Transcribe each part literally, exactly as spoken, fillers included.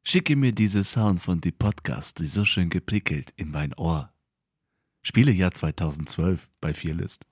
Schicke mir diese Sound von die Podcast, die so schön geprickelt in mein Ohr. Spielejahr zweitausendzwölf bei Fearlist.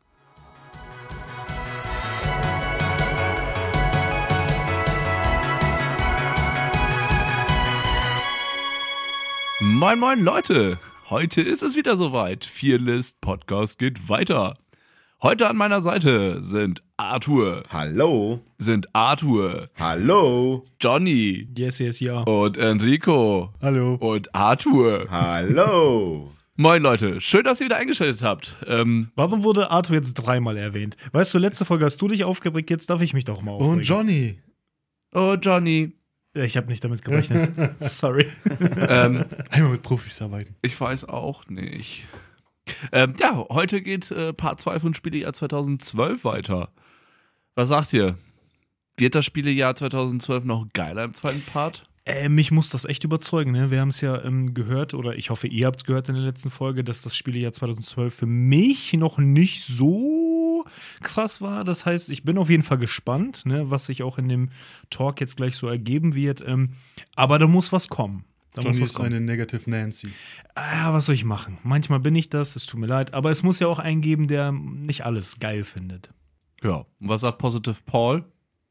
Moin moin Leute, heute ist es wieder soweit. Fearlist Podcast geht weiter. Heute an meiner Seite sind Arthur. Hallo. Sind Arthur. Hallo. Johnny. Yes, yes, ja. Und Enrico. Hallo. Und Arthur. Hallo. Moin Leute, schön, dass ihr wieder eingeschaltet habt. Ähm, Warum wurde Arthur jetzt dreimal erwähnt? Weißt du, letzte Folge hast du dich aufgeregt, jetzt darf ich mich doch mal aufregen. Und Johnny. oh Johnny. Ja, ich habe nicht damit gerechnet. Sorry. ähm, Einmal mit Profis arbeiten. ich weiß auch nicht. Ähm, ja, heute geht äh, Part zwei von Spielejahr zweitausendzwölf weiter. Was sagt ihr? Wird das Spielejahr zweitausendzwölf noch geiler im zweiten Part? Äh, mich muss das echt überzeugen, ne? Wir haben es ja ähm, gehört, oder ich hoffe, ihr habt es gehört in der letzten Folge, dass das Spielejahr zweitausendzwölf für mich noch nicht so krass war. Das heißt, ich bin auf jeden Fall gespannt, ne, was sich auch in dem Talk jetzt gleich so ergeben wird. Ähm, aber da muss was kommen. Da Johnny muss was ist kommen. eine Negative Nancy. Ah, was soll ich machen? Manchmal bin ich das, es tut mir leid. Aber es muss ja auch einen geben, der nicht alles geil findet. Ja. Und was sagt Positive Paul?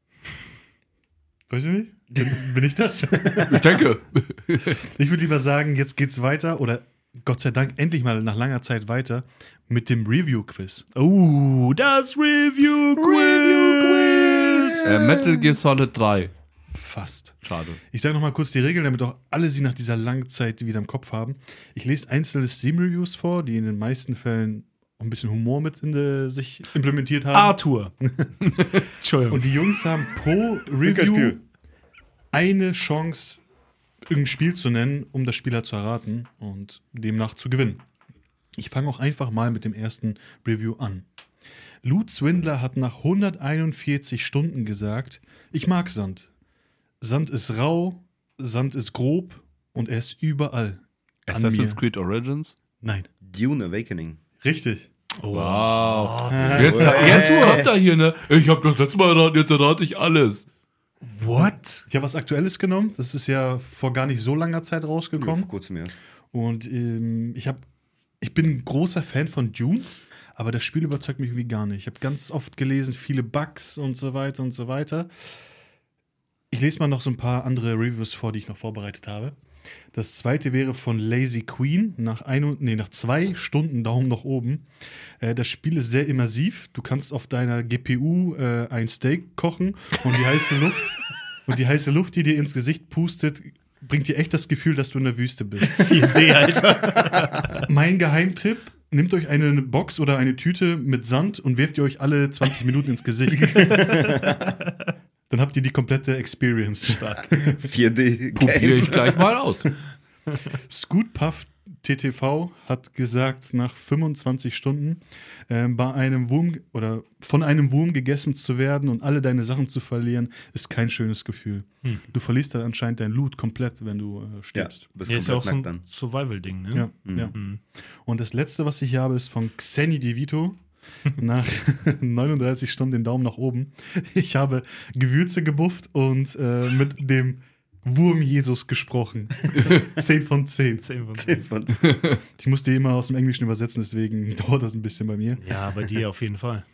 Weiß ich nicht? Bin, bin ich das? Ich denke. Ich würde lieber sagen, jetzt geht's weiter oder Gott sei Dank endlich mal nach langer Zeit weiter mit dem Review-Quiz. Oh, das Review-Quiz! äh, Metal Gear Solid drei. Fast. Schade. Ich sage nochmal kurz die Regeln, damit auch alle sie nach dieser langen Zeit wieder im Kopf haben. Ich lese einzelne Steam-Reviews vor, die in den meisten Fällen auch ein bisschen Humor mit in de, sich implementiert haben. Arthur. Entschuldigung. Und die Jungs haben pro Review eine Chance, irgendein Spiel zu nennen, um das Spiel halt zu erraten und demnach zu gewinnen. Ich fange auch einfach mal mit dem ersten Review an. Loot Swindler hat nach hunderteinundvierzig Stunden gesagt, ich mag Sand. Sand ist rau, Sand ist grob und er ist überall. An Assassin's mir. Creed Origins? Nein. Dune Awakening. Richtig. Wow. Jetzt, jetzt kommt er hier, ne? Ich habe das letzte Mal erraten, jetzt errate ich alles. What? Ich habe was Aktuelles genommen. Das ist ja vor gar nicht so langer Zeit Ja, rausgekommen. vor kurzem erst. Und ähm, ich, hab, ich bin ein großer Fan von Dune, aber das Spiel überzeugt mich irgendwie gar nicht. Ich habe ganz oft gelesen, viele Bugs und so weiter und so weiter. Ich lese mal noch so ein paar andere Reviews vor, die ich noch vorbereitet habe. Das zweite wäre von Lazy Queen, nach, ein, nee, nach zwei Stunden Daumen nach oben. Äh, das Spiel ist sehr immersiv. Du kannst auf deiner G P U äh, ein Steak kochen und die heiße Luft, und die heiße Luft, die dir ins Gesicht pustet, bringt dir echt das Gefühl, dass du in der Wüste bist. vier D, Alter. Mein Geheimtipp: Nehmt euch eine Box oder eine Tüte mit Sand und werft ihr euch alle zwanzig Minuten ins Gesicht. Dann habt ihr die komplette Experience. Stark. vier D. Probiere ich gleich mal aus. Scootpuff T T V hat gesagt, nach fünfundzwanzig Stunden äh, bei einem Wurm oder von einem Wurm gegessen zu werden und alle deine Sachen zu verlieren, ist kein schönes Gefühl. Hm. Du verlierst dann anscheinend dein Loot komplett, wenn du äh, Ja, stirbst. bist Ja, ist ja auch komplett so nackt ein dann. Survival-Ding, ne? Ja, Mhm. ja. Mhm. Und das letzte, was ich hier habe, ist von Xeni DeVito. Nach neununddreißig Stunden den Daumen nach oben. Ich habe Gewürze gebufft und äh, mit dem Wurm Jesus gesprochen. zehn von zehn. zehn von zehn zehn. von zehn. Ich musste die immer aus dem Englischen übersetzen, deswegen dauert das ein bisschen bei mir. Ja, bei dir auf jeden Fall.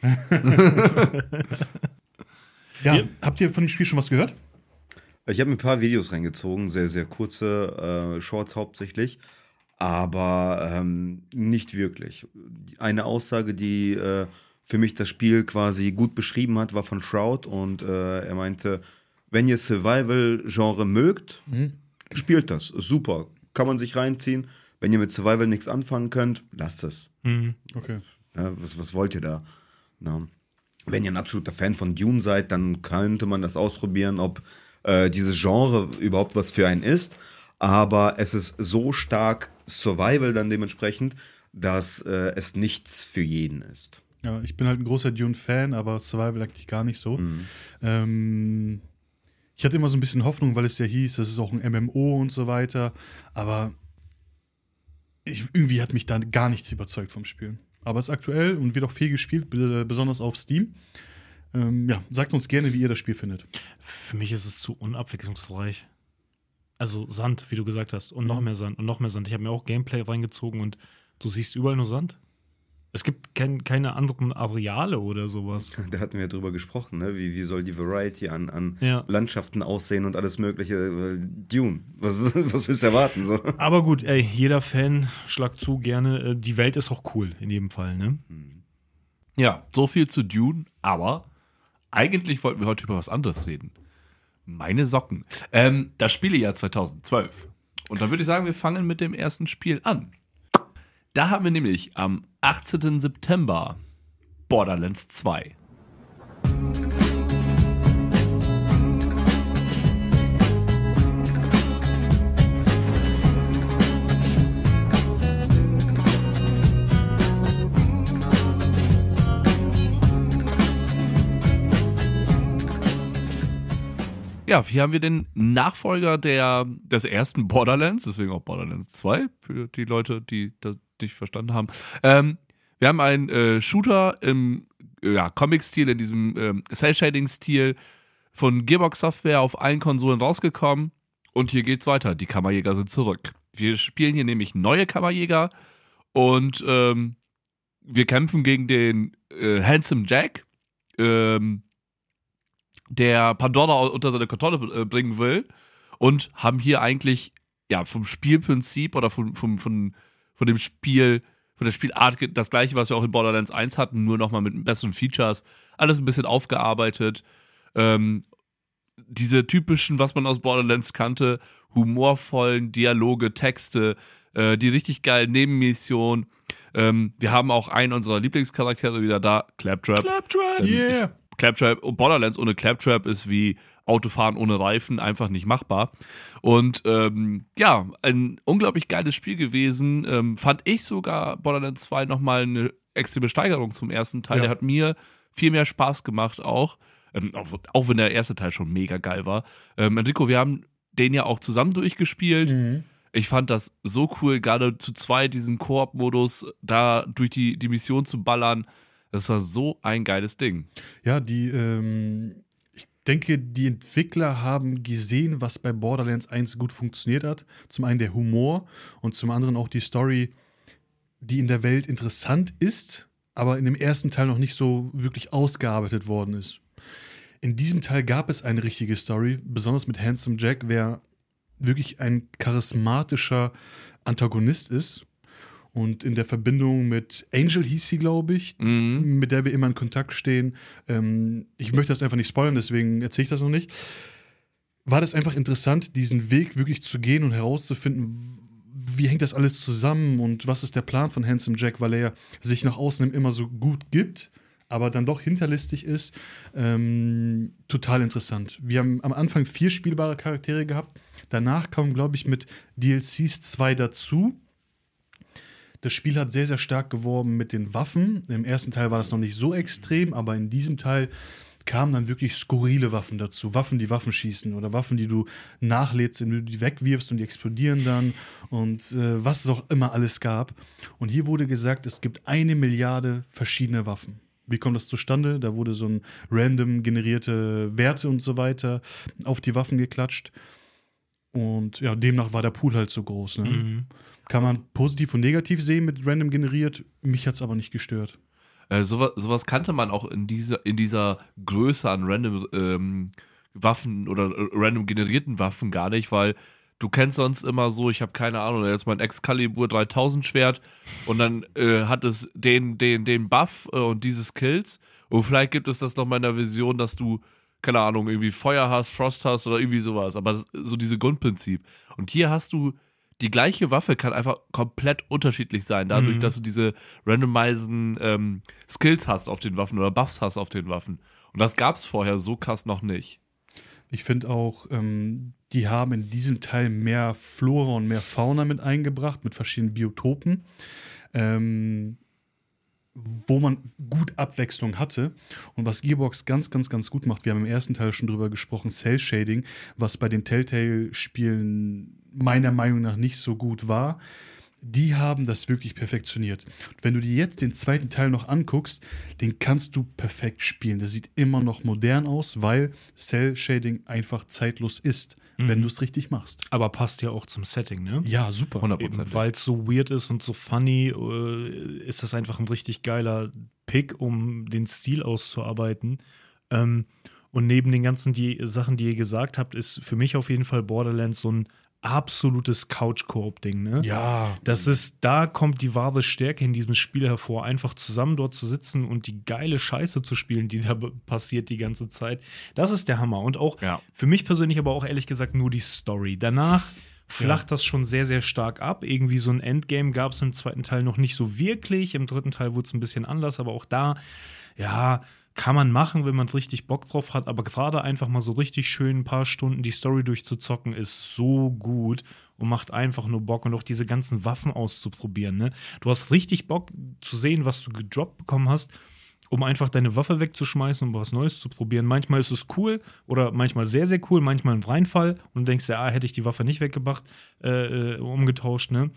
Ja, Ja. habt ihr von dem Spiel schon was gehört? Ich habe mir ein paar Videos reingezogen, sehr, sehr kurze äh, Shorts hauptsächlich, aber ähm, nicht wirklich. Eine Aussage, die äh, für mich das Spiel quasi gut beschrieben hat, war von Shroud und äh, er meinte, wenn ihr Survival-Genre mögt, Mhm. spielt das. Ist super. Kann man sich reinziehen. Wenn ihr mit Survival nichts anfangen könnt, lasst es. Mhm. Okay. Ja, was, was wollt ihr da? Na, wenn ihr ein absoluter Fan von Dune seid, dann könnte man das ausprobieren, ob äh, dieses Genre überhaupt was für einen ist. Aber es ist so stark Survival dann dementsprechend, dass äh, es nichts für jeden ist. Ja, ich bin halt ein großer Dune-Fan, aber Survival eigentlich gar nicht so. Mhm. Ähm, ich hatte immer so ein bisschen Hoffnung, weil es ja hieß, das ist auch ein M M O und so weiter. Aber ich, irgendwie hat mich da gar nichts überzeugt vom Spiel. Aber es ist aktuell und wird auch viel gespielt, be- besonders auf Steam. Ähm, ja, sagt uns gerne, wie ihr das Spiel findet. Für mich ist es zu unabwechslungsreich. Also Sand, wie du gesagt hast. Und noch mehr Sand und noch mehr Sand. Ich habe mir auch Gameplay reingezogen und du siehst überall nur Sand. Es gibt kein, keine anderen Areale oder sowas. Da hatten wir ja drüber gesprochen, ne? Wie, wie soll die Variety an, an Ja. Landschaften aussehen und alles Mögliche. Dune, was, was willst du erwarten? So? Aber gut, ey, jeder Fan schlagt zu gerne. Äh, Die Welt ist auch cool in jedem Fall, ne? Ja, so viel zu Dune, aber eigentlich wollten wir heute über was anderes reden. Meine Socken. Ähm, das Spielejahr zweitausendzwölf. Und dann würde ich sagen, wir fangen mit dem ersten Spiel an. Da haben wir nämlich am achtzehnten September Borderlands zwei. Ja, hier haben wir den Nachfolger der, des ersten Borderlands, deswegen auch Borderlands zwei, für die Leute, die das nicht verstanden haben. Ähm, wir haben einen äh, Shooter im ja, Comic-Stil, in diesem ähm, Cell-Shading-Stil von Gearbox Software auf allen Konsolen rausgekommen. Und hier geht's weiter. Die Kammerjäger sind zurück. Wir spielen hier nämlich neue Kammerjäger und ähm, wir kämpfen gegen den äh, Handsome Jack, ähm, der Pandora unter seine Kontrolle äh, bringen will, und haben hier eigentlich ja vom Spielprinzip oder vom, vom, von, von dem Spiel, von der Spielart das gleiche, was wir auch in Borderlands eins hatten, nur nochmal mit besseren Features, alles ein bisschen aufgearbeitet. Ähm, diese typischen, was man aus Borderlands kannte, humorvollen Dialoge, Texte, äh, die richtig geilen Nebenmissionen. Ähm, wir haben auch einen unserer Lieblingscharaktere wieder da, Claptrap. Claptrap! Ähm, Yeah! Claptrap und Borderlands ohne Claptrap ist wie Autofahren ohne Reifen, einfach nicht machbar. Und ähm, ja, ein unglaublich geiles Spiel gewesen. Ähm, fand ich sogar Borderlands zwei nochmal eine extreme Steigerung zum ersten Teil. Ja. Der hat mir viel mehr Spaß gemacht auch. Ähm, auch, auch wenn der erste Teil schon mega geil war. Ähm, Enrico, wir haben den ja auch zusammen durchgespielt. Mhm. Ich fand das so cool, gerade zu zweit diesen Koop-Modus da durch die, die Mission zu ballern. Das war so ein geiles Ding. Ja, die, ähm, ich denke, die Entwickler haben gesehen, was bei Borderlands eins gut funktioniert hat. Zum einen der Humor und zum anderen auch die Story, die in der Welt interessant ist, aber in dem ersten Teil noch nicht so wirklich ausgearbeitet worden ist. In diesem Teil gab es eine richtige Story, besonders mit Handsome Jack, wer wirklich ein charismatischer Antagonist ist. Und in der Verbindung mit Angel hieß sie, glaube ich, Mhm. mit der wir immer in Kontakt stehen. Ähm, ich möchte das einfach nicht spoilern, deswegen erzähle ich das noch nicht. War das einfach interessant, diesen Weg wirklich zu gehen und herauszufinden, wie hängt das alles zusammen und was ist der Plan von Handsome Jack, weil er sich nach außen immer so gut gibt, aber dann doch hinterlistig ist. Ähm, total interessant. Wir haben am Anfang vier spielbare Charaktere gehabt. Danach kamen, glaube ich, mit D L Cs zwei dazu. Das Spiel hat sehr, sehr stark geworben mit den Waffen. Im ersten Teil war das noch nicht so extrem, aber in diesem Teil kamen dann wirklich skurrile Waffen dazu. Waffen, die Waffen schießen oder Waffen, die du nachlädst, indem du die wegwirfst und die explodieren dann und äh, was es auch immer alles gab. Und hier wurde gesagt, es gibt eine Milliarde verschiedene Waffen. Wie kommt das zustande? Da wurde so ein random generierte Werte und so weiter auf die Waffen geklatscht. Und ja, demnach war der Pool halt so groß. Ne? Mhm. Kann man positiv und negativ sehen mit random generiert. Mich hat es aber nicht gestört. Äh, sowas, sowas kannte man auch in dieser, in dieser Größe an random ähm, Waffen oder äh, random generierten Waffen gar nicht, weil du kennst sonst immer so, ich habe keine Ahnung, jetzt mein Excalibur dreitausend Schwert und dann äh, hat es den, den, den Buff äh, und diese Skills und vielleicht gibt es das noch mal in der Vision, dass du, keine Ahnung, irgendwie Feuer hast, Frost hast oder irgendwie sowas, aber das, so diese Grundprinzip. Und hier hast du die gleiche Waffe kann einfach komplett unterschiedlich sein, dadurch, Mhm. dass du diese randomisen ähm, Skills hast auf den Waffen oder Buffs hast auf den Waffen. Und das gab es vorher so krass noch nicht. Ich finde auch, ähm, die haben in diesem Teil mehr Flora und mehr Fauna mit eingebracht, mit verschiedenen Biotopen, ähm, wo man gut Abwechslung hatte. Und was Gearbox ganz, ganz, ganz gut macht, wir haben im ersten Teil schon drüber gesprochen, Cell Shading, was bei den Telltale-Spielen meiner Meinung nach nicht so gut war. Die haben das wirklich perfektioniert. Und wenn du dir jetzt den zweiten Teil noch anguckst, den kannst du perfekt spielen. Der sieht immer noch modern aus, weil Cell Shading einfach zeitlos ist. wenn du es richtig machst. Aber passt ja auch zum Setting, ne? Ja, super. hundert Eben, Prozent. weil es so weird ist und so funny, äh, ist das einfach ein richtig geiler Pick, um den Stil auszuarbeiten. Ähm, und neben den ganzen die Sachen, die ihr gesagt habt, ist für mich auf jeden Fall Borderlands so ein absolutes Couch-Koop-Ding, ne? Ja. Das ist, da kommt die wahre Stärke in diesem Spiel hervor, einfach zusammen dort zu sitzen und die geile Scheiße zu spielen, die da b- passiert die ganze Zeit. Das ist der Hammer. Und auch Ja. für mich persönlich aber auch ehrlich gesagt nur die Story. Danach flacht das schon sehr, sehr stark ab. Irgendwie so ein Endgame gab es im zweiten Teil noch nicht so wirklich. Im dritten Teil wurde es ein bisschen anders, aber auch da, ja, kann man machen, wenn man richtig Bock drauf hat, aber gerade einfach mal so richtig schön ein paar Stunden die Story durchzuzocken, ist so gut und macht einfach nur Bock und auch diese ganzen Waffen auszuprobieren. Ne? Du hast richtig Bock zu sehen, was du gedroppt bekommen hast, um einfach deine Waffe wegzuschmeißen und was Neues zu probieren. Manchmal ist es cool oder manchmal sehr, sehr cool, manchmal ein Reinfall und du denkst, ja, hätte ich die Waffe nicht weggebracht, äh, umgetauscht, ne?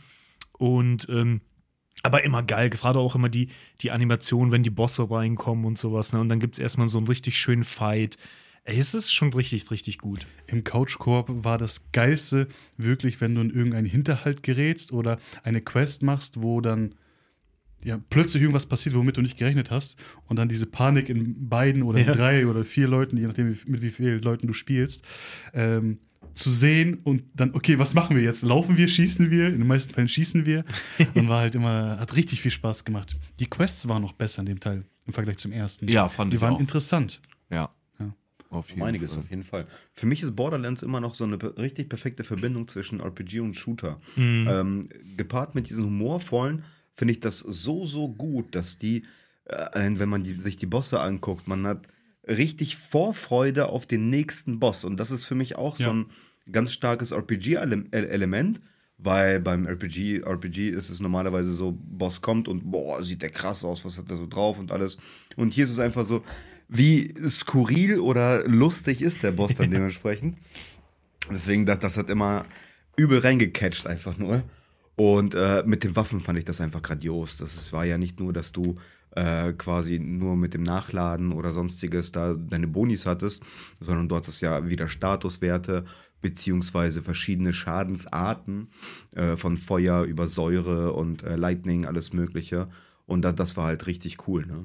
Und ähm, aber immer geil, gerade auch immer die, die Animation, wenn die Bosse reinkommen und sowas. Ne? Und dann gibt es erstmal so einen richtig schönen Fight. Ey, es ist schon richtig, richtig gut. Im Couch-Koop war das Geilste wirklich, wenn du in irgendeinen Hinterhalt gerätst oder eine Quest machst, wo dann ja, plötzlich irgendwas passiert, womit du nicht gerechnet hast. Und dann diese Panik in beiden oder in Ja. drei oder vier Leuten, je nachdem, mit wie vielen Leuten du spielst, ähm, zu sehen und dann, okay, was machen wir jetzt? Laufen wir, schießen wir? In den meisten Fällen schießen wir. Und war halt immer, hat richtig viel Spaß gemacht. Die Quests waren noch besser in dem Teil im Vergleich zum ersten. Ja, fand Die ich waren auch. interessant. Ja. Ja. Auf jeden Um einiges Fall. auf jeden Fall. Für mich ist Borderlands immer noch so eine pe- richtig perfekte Verbindung zwischen R P G und Shooter. Mhm. Ähm, gepaart mit diesem humorvollen finde ich das so, so gut, dass die, äh, allein wenn man die, sich die Bosse anguckt, man hat richtig Vorfreude auf den nächsten Boss. Und das ist für mich auch Ja. so ein ganz starkes R P G-Element, weil beim R P G, R P G ist es normalerweise so, Boss kommt und boah, sieht der krass aus, was hat der so drauf und alles. Und hier ist es einfach so, wie skurril oder lustig ist der Boss dann dementsprechend. Deswegen, das, das hat immer übel reingecatcht einfach nur. Und äh, mit den Waffen fand ich das einfach grandios. Das ist, war ja nicht nur, dass du äh, quasi nur mit dem Nachladen oder sonstiges da deine Bonis hattest, sondern du hattest ja wieder Statuswerte beziehungsweise verschiedene Schadensarten äh, von Feuer über Säure und äh, Lightning, alles mögliche. Und da, das war halt richtig cool, ne?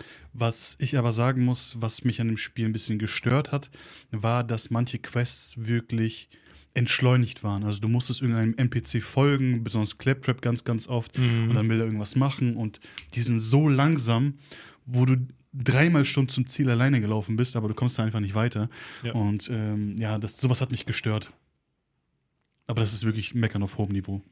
Was ich aber sagen muss, was mich an dem Spiel ein bisschen gestört hat, war, dass manche Quests wirklich entschleunigt waren. Also du musstest irgendeinem N P C folgen, besonders Claptrap ganz, ganz oft, Mhm. und dann will er irgendwas machen und die sind so langsam, wo du dreimal schon zum Ziel alleine gelaufen bist, aber du kommst da einfach nicht weiter. Ja. Und ähm, ja, das, sowas hat mich gestört. Aber das ist wirklich Meckern auf hohem Niveau.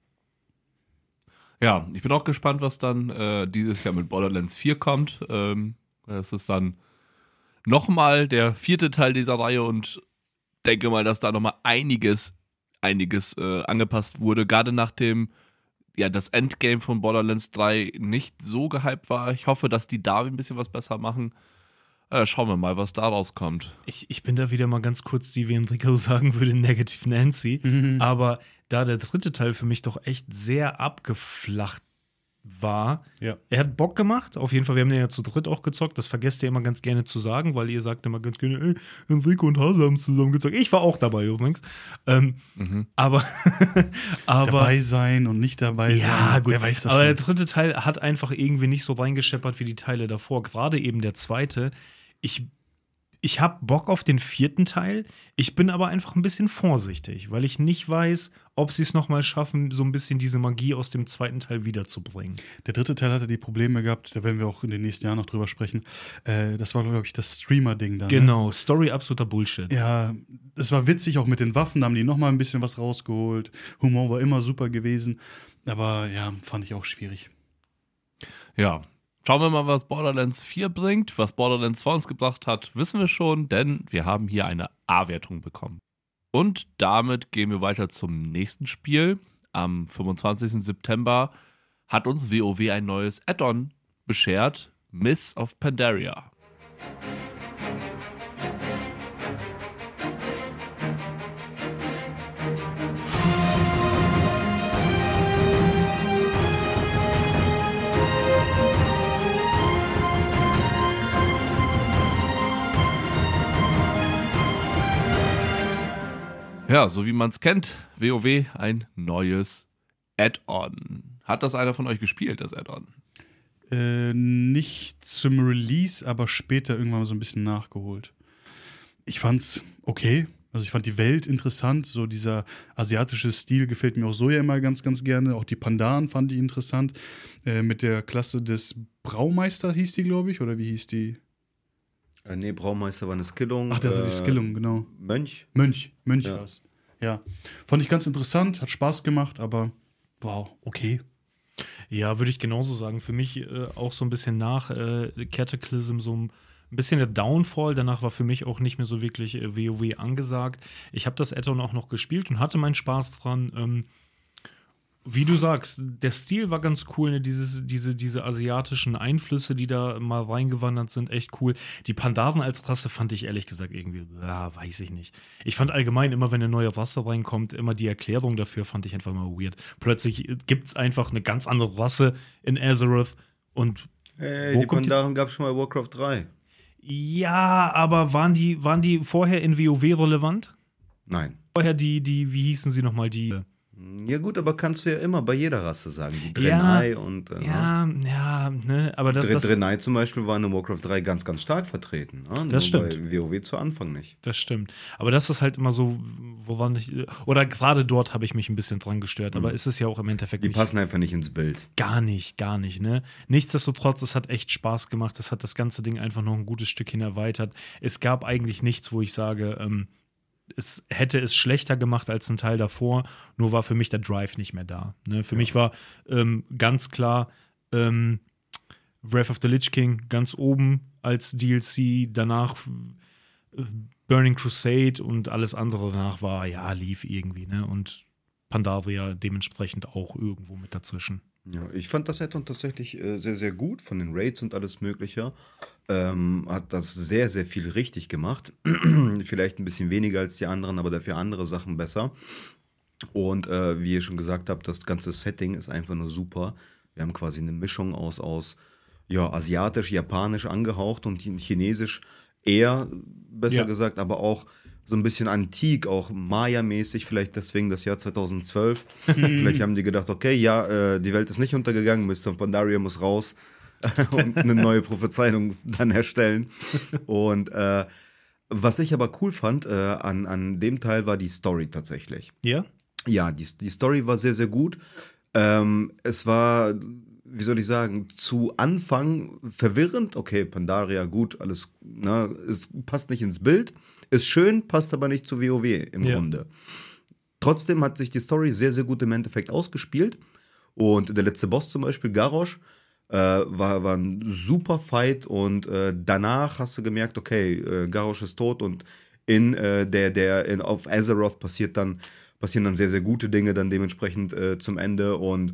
Ja, ich bin auch gespannt, was dann äh, dieses Jahr mit Borderlands vier kommt. Ähm, das ist dann nochmal der vierte Teil dieser Reihe und denke mal, dass da nochmal einiges, einiges äh, angepasst wurde. Gerade nachdem ja das Endgame von Borderlands drei nicht so gehypt war. Ich hoffe, dass die da ein bisschen was besser machen. Äh, schauen wir mal, was da rauskommt. Ich, ich bin da wieder mal ganz kurz die, wie Enrico sagen würde, Negative Nancy. Mhm. Aber da der dritte Teil für mich doch echt sehr abgeflacht war. Ja. Er hat Bock gemacht, auf jeden Fall. Wir haben den ja zu dritt auch gezockt. Das vergesst ihr immer ganz gerne zu sagen, weil ihr sagt immer ganz gerne, ey, Enrico und Hase haben zusammen gezockt. Ich war auch dabei übrigens. Ähm, Mhm. aber aber Dabei sein und nicht dabei sein. ja, gut. Wer weiß das aber der schon. dritte Teil hat einfach irgendwie nicht so reingescheppert wie die Teile davor. Gerade eben der zweite. Ich, ich habe Bock auf den vierten Teil. Ich bin aber einfach ein bisschen vorsichtig, weil ich nicht weiß, ob sie es nochmal schaffen, so ein bisschen diese Magie aus dem zweiten Teil wiederzubringen. Der dritte Teil hatte die Probleme gehabt, da werden wir auch in den nächsten Jahren noch drüber sprechen. Äh, das war, glaube ich, das Streamer-Ding da. Ne? Genau, Story absoluter Bullshit. Ja, es war witzig, auch mit den Waffen, da haben die nochmal ein bisschen was rausgeholt. Humor war immer super gewesen, aber ja, fand ich auch schwierig. Ja, schauen wir mal, was Borderlands vier bringt. Was Borderlands zwei uns gebracht hat, wissen wir schon, denn wir haben hier eine A-Wertung bekommen. Und damit gehen wir weiter zum nächsten Spiel. Am fünfundzwanzigsten September hat uns WoW ein neues Add-on beschert, Mists of Pandaria. Ja, so wie man es kennt, WoW ein neues Add-on. Hat das einer von euch gespielt, das Add-on? Äh, nicht zum Release, aber später irgendwann mal so ein bisschen nachgeholt. Ich fand's okay. Also ich fand die Welt interessant. So dieser asiatische Stil gefällt mir auch so ja immer ganz, ganz gerne. Auch die Pandaren fand ich interessant. Äh, mit der Klasse des Braumeister hieß die, glaube ich. Oder wie hieß die? Äh, nee, Braumeister war eine Skillung. Ach, das war die äh, Skillung, genau. Mönch. Mönch. Mönch Ja. war's. Ja. Fand ich ganz interessant. Hat Spaß gemacht, aber wow, okay. Ja, würde ich genauso sagen. Für mich äh, auch so ein bisschen nach äh, Cataclysm so ein bisschen der Downfall. Danach war für mich auch nicht mehr so wirklich äh, WoW angesagt. Ich habe das Add-on auch noch gespielt und hatte meinen Spaß dran. Ähm, wie du sagst, der Stil war ganz cool, ne? Dieses, diese, diese asiatischen Einflüsse, die da mal reingewandert sind, echt cool. Die Pandaren als Rasse fand ich ehrlich gesagt irgendwie, ja, weiß ich nicht. Ich fand allgemein immer, wenn eine neue Rasse reinkommt, immer die Erklärung dafür fand ich einfach mal weird. Plötzlich gibt es einfach eine ganz andere Rasse in Azeroth und Hey, Wo die kommt die- Pandaren gab es schon mal Warcraft drei. ja, aber waren die, waren die vorher in WoW relevant? Nein. Vorher die, die, wie hießen sie nochmal, die Ja gut, aber kannst du ja immer bei jeder Rasse sagen. Die Ja, Draenei und äh, ja, ja, ne, aber das, Dre das, Draenei zum Beispiel waren in Warcraft drei ganz, ganz stark vertreten. Ne? Das Nur stimmt. Bei WoW zu Anfang nicht. Das stimmt. Aber das ist halt immer so, woran ich, oder gerade dort habe ich mich ein bisschen dran gestört, aber ist es ja auch im Endeffekt Die nicht. passen einfach nicht ins Bild. Gar nicht, gar nicht, ne? Nichtsdestotrotz, es hat echt Spaß gemacht. Es hat das ganze Ding einfach noch ein gutes Stückchen erweitert. Es gab eigentlich nichts, wo ich sage, ähm, es hätte es schlechter gemacht als ein Teil davor, nur war für mich der Drive nicht mehr da. Ne? Für mich war ähm, ganz klar ähm, Wrath of the Lich King ganz oben als D L C, danach äh, Burning Crusade und alles andere danach war, ja, lief irgendwie, ne? Und Pandaria dementsprechend auch irgendwo mit dazwischen. Ja, ich fand das Add-on tatsächlich äh, sehr, sehr gut von den Raids und alles Mögliche. Ähm, hat das sehr, sehr viel richtig gemacht. Vielleicht ein bisschen weniger als die anderen, aber dafür andere Sachen besser. Und äh, wie ihr schon gesagt habt, das ganze Setting ist einfach nur super. Wir haben quasi eine Mischung aus, aus ja, asiatisch, japanisch angehaucht und chinesisch eher, besser Ja. gesagt, aber auch so ein bisschen antik, auch Maya-mäßig, vielleicht deswegen das Jahr zweitausendzwölf. Vielleicht haben die gedacht, okay, ja, äh, die Welt ist nicht untergegangen, Mister Pandaria muss raus und eine neue Prophezeiung dann erstellen. Und äh, was ich aber cool fand äh, an, an dem Teil war die Story tatsächlich. Ja? Ja, die, die Story war sehr, sehr gut. Ähm, es war, wie soll ich sagen, zu Anfang verwirrend. Okay, Pandaria, gut, alles, ne, es passt nicht ins Bild. Ist schön, passt aber nicht zu WoW im Ja. Grunde. Trotzdem hat sich die Story sehr, sehr gut im Endeffekt ausgespielt. Und der letzte Boss zum Beispiel, Garrosh, äh, war, war ein super Fight. Und äh, danach hast du gemerkt, okay, äh, Garrosh ist tot und in äh, der, der in, auf Azeroth passiert dann, passieren dann sehr, sehr gute Dinge dann dementsprechend äh, zum Ende und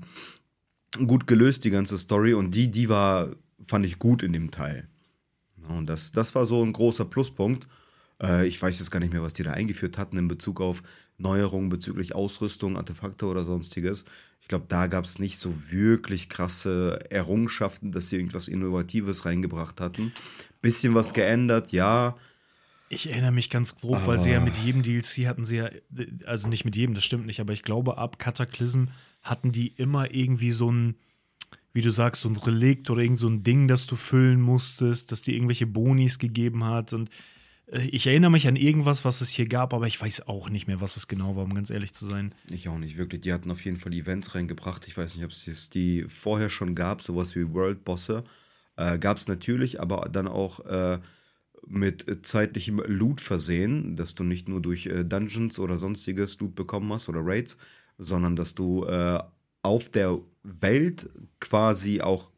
gut gelöst, die ganze Story. Und die, die war, fand ich gut in dem Teil. Und das, das war so ein großer Pluspunkt. Äh, ich weiß jetzt gar nicht mehr, was die da eingeführt hatten in Bezug auf Neuerungen bezüglich Ausrüstung, Artefakte oder sonstiges. Ich glaube, da gab es nicht so wirklich krasse Errungenschaften, dass sie irgendwas Innovatives reingebracht hatten. Bisschen was geändert, ja. Ich erinnere mich ganz grob, weil sie ja mit jedem D L C hatten sie ja, also nicht mit jedem, das stimmt nicht, aber ich glaube, ab Cataclysm hatten die immer irgendwie so ein, wie du sagst, so ein Relikt oder irgend so ein Ding, das du füllen musstest, das dir irgendwelche Bonis gegeben hat. Und äh, ich erinnere mich an irgendwas, was es hier gab, aber ich weiß auch nicht mehr, was es genau war, um ganz ehrlich zu sein. Ich auch nicht, wirklich. Die hatten auf jeden Fall Events reingebracht. Ich weiß nicht, ob es die vorher schon gab, sowas wie World-Bosse. Äh, gab es natürlich, aber dann auch äh, mit äh, zeitlichem Loot versehen, dass du nicht nur durch äh, Dungeons oder sonstiges Loot bekommen hast oder Raids, sondern dass du äh, auf der Welt quasi auch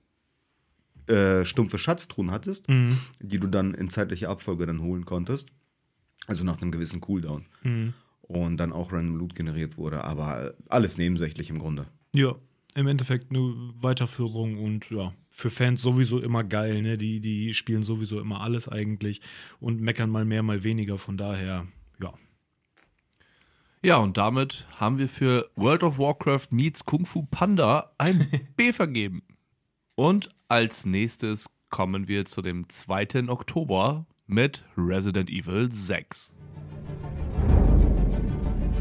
äh, stumpfe Schatztruhen hattest, Mhm. die du dann in zeitlicher Abfolge dann holen konntest. Also nach einem gewissen Cooldown. Mhm. Und dann auch Random Loot generiert wurde, aber alles nebensächlich im Grunde. Ja, im Endeffekt eine Weiterführung und ja, für Fans sowieso immer geil, ne? Die, die spielen sowieso immer alles eigentlich und meckern mal mehr, mal weniger, von daher, ja. Ja, und damit haben wir für World of Warcraft meets Kung Fu Panda ein B vergeben. Und als nächstes kommen wir zu dem zweiten Oktober mit Resident Evil sechs.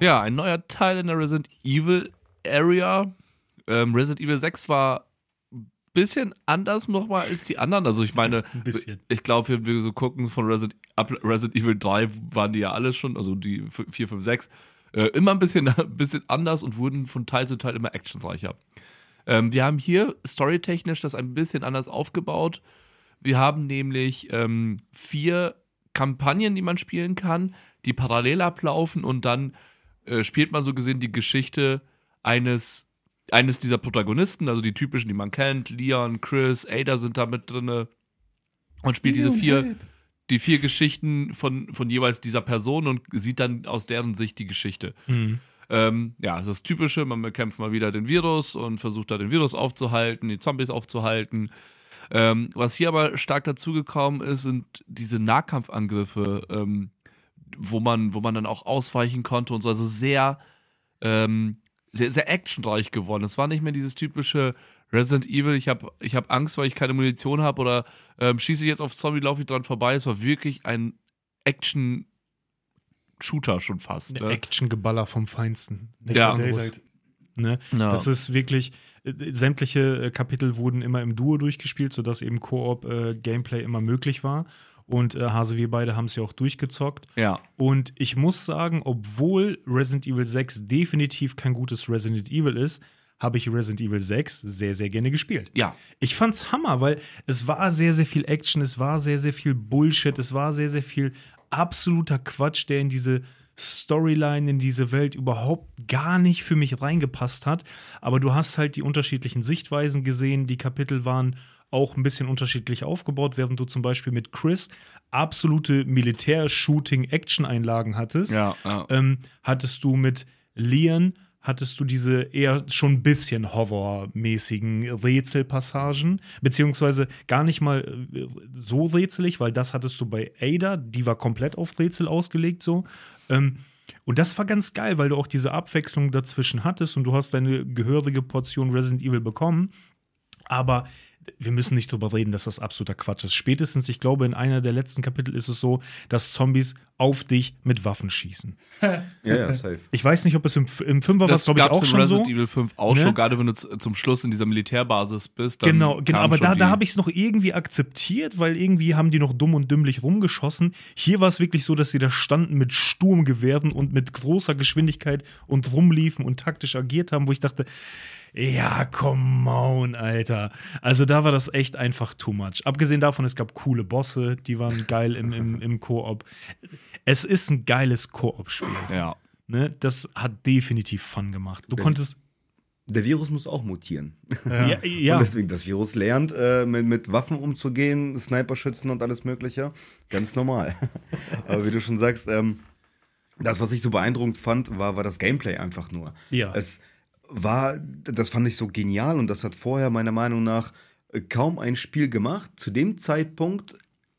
Ja, ein neuer Teil in der Resident Evil Area. Ähm, Resident Evil sechs war ein bisschen anders nochmal als die anderen. Also ich meine, Ein bisschen. ich glaube, wenn wir so gucken, von Resident, ab Resident Evil drei waren die ja alle schon, also die vier, fünf, sechs, äh, immer ein bisschen, ein bisschen anders und wurden von Teil zu Teil immer actionreicher. Ähm, wir haben hier storytechnisch das ein bisschen anders aufgebaut. Wir haben nämlich ähm, vier Kampagnen, die man spielen kann, die parallel ablaufen und dann äh, spielt man so gesehen die Geschichte eines, eines dieser Protagonisten, also die typischen, die man kennt, Leon, Chris, Ada sind da mit drin und spielt diese vier, die vier Geschichten von, von jeweils dieser Person und sieht dann aus deren Sicht die Geschichte. Mhm. Ähm, ja, das ist das Typische, man bekämpft mal wieder den Virus und versucht da den Virus aufzuhalten, die Zombies aufzuhalten. Ähm, was hier aber stark dazugekommen ist, sind diese Nahkampfangriffe, ähm, wo man, wo man dann auch ausweichen konnte und so, also sehr, ähm, sehr, sehr actionreich geworden. Es war nicht mehr dieses typische Resident Evil, ich habe ich hab Angst, weil ich keine Munition habe oder ähm, schieße ich jetzt auf Zombie, laufe ich dran vorbei. Es war wirklich ein Action-Shooter schon fast. Ne? Action-Geballer vom Feinsten. Nichts Ja. anderes. Ne? Ja. Das ist wirklich, äh, sämtliche äh, Kapitel wurden immer im Duo durchgespielt, sodass eben Koop-Gameplay äh, immer möglich war. Und äh, Hase, wir beide haben es ja auch durchgezockt. Ja. Und ich muss sagen, obwohl Resident Evil sechs definitiv kein gutes Resident Evil ist, habe ich Resident Evil sechs sehr, sehr gerne gespielt. Ja. Ich fand's Hammer, weil es war sehr, sehr viel Action, es war sehr, sehr viel Bullshit, es war sehr, sehr viel absoluter Quatsch, der in diese Storyline, in diese Welt überhaupt gar nicht für mich reingepasst hat. Aber du hast halt die unterschiedlichen Sichtweisen gesehen, die Kapitel waren auch ein bisschen unterschiedlich aufgebaut, während du zum Beispiel mit Chris absolute Militär-Shooting-Action-Einlagen hattest, Ja, ja. ähm, hattest du mit Leon, hattest du diese eher schon ein bisschen horrormäßigen Rätselpassagen, beziehungsweise gar nicht mal äh, so rätselig, weil das hattest du bei Ada, die war komplett auf Rätsel ausgelegt so. Ähm, und das war ganz geil, weil du auch diese Abwechslung dazwischen hattest und du hast deine gehörige Portion Resident Evil bekommen. Aber wir müssen nicht drüber reden, dass das absoluter Quatsch ist. Spätestens, ich glaube, in einer der letzten Kapitel ist es so, dass Zombies auf dich mit Waffen schießen. Ja, ja, safe. Ich weiß nicht, ob es im, im Fünfer war, Das glaube ich, gab's auch in schon Resident so. Evil fünf auch Ne? schon, gerade wenn du z- zum Schluss in dieser Militärbasis bist. Dann Genau, genau, kam aber schon da, da die- habe ich es noch irgendwie akzeptiert, weil irgendwie haben die noch dumm und dümmlich rumgeschossen. Hier war es wirklich so, dass sie da standen mit Sturmgewehren und mit großer Geschwindigkeit und rumliefen und taktisch agiert haben, wo ich dachte, ja, come on, Alter. Also da war das echt einfach too much. Abgesehen davon, es gab coole Bosse, die waren geil im, im, im Koop. Es ist ein geiles Koop-Spiel. Ja. Ne? Das hat definitiv Fun gemacht. Du Ja. konntest. Der Virus muss auch mutieren. Ja, ja. Und deswegen, das Virus lernt, äh, mit, mit Waffen umzugehen, Sniper-Schützen und alles Mögliche. Ganz normal. Aber wie du schon sagst, ähm, das, was ich so beeindruckend fand, war, war das Gameplay einfach nur. Ja. Es war, das fand ich so genial und das hat vorher meiner Meinung nach äh, kaum ein Spiel gemacht. Zu dem Zeitpunkt,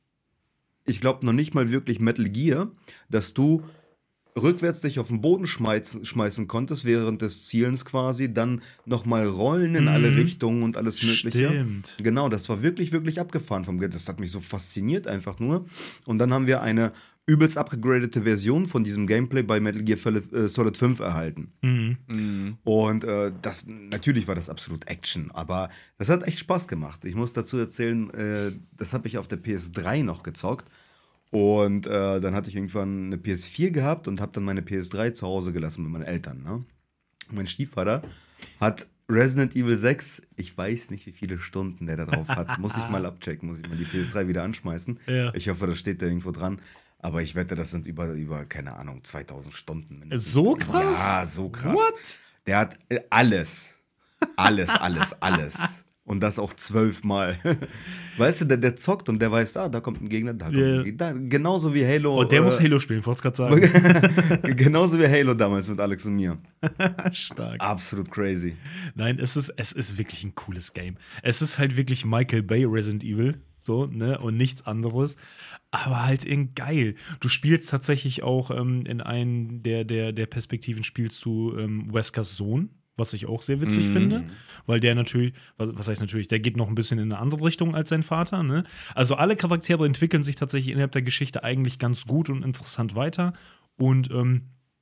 ich glaube noch nicht mal wirklich Metal Gear, dass du rückwärts dich auf den Boden schmeißen, schmeißen konntest während des Zielens quasi, dann nochmal rollen in Mhm. alle Richtungen und alles Mögliche. Stimmt. Genau, das war wirklich, wirklich abgefahren vom Geld. Das hat mich so fasziniert einfach nur. Und dann haben wir eine übelst abgegradete Version von diesem Gameplay bei Metal Gear Solid fünf erhalten. Mhm. Mhm. Und äh, das, natürlich war das absolut Action, aber das hat echt Spaß gemacht. Ich muss dazu erzählen, äh, das habe ich auf der P S drei noch gezockt. Und äh, dann hatte ich irgendwann eine P S vier gehabt und habe dann meine P S drei zu Hause gelassen mit meinen Eltern. Ne? Mein Stiefvater hat Resident Evil sechs, ich weiß nicht, wie viele Stunden der da drauf hat. Muss ich mal abchecken, muss ich mal die P S drei wieder anschmeißen. Ja. Ich hoffe, das steht da irgendwo dran. Aber ich wette, das sind über, über keine Ahnung, zweitausend Stunden. mindestens. So krass? Ja, so krass. What? Der hat äh, alles. Alles, alles, alles. Und das auch zwölfmal. Weißt du, der, der zockt und der weiß, ah, da kommt ein Gegner, da kommt Yeah. ein Gegner. Da, genauso wie Halo. Und der äh, muss Halo spielen, wollte es gerade sagen. genauso wie Halo damals mit Alex und mir. Stark. Absolut crazy. Nein, es ist, es ist wirklich ein cooles Game. Es ist halt wirklich Michael Bay Resident Evil, so, ne, und nichts anderes. Aber halt irgendwie geil. Du spielst tatsächlich auch ähm, in einen der, der, der Perspektiven spielst du ähm, Weskers Sohn, was ich auch sehr witzig finde, weil der natürlich, was, was heißt natürlich, der geht noch ein bisschen in eine andere Richtung als sein Vater, ne? Also alle Charaktere entwickeln sich tatsächlich innerhalb der Geschichte eigentlich ganz gut und interessant weiter und ähm,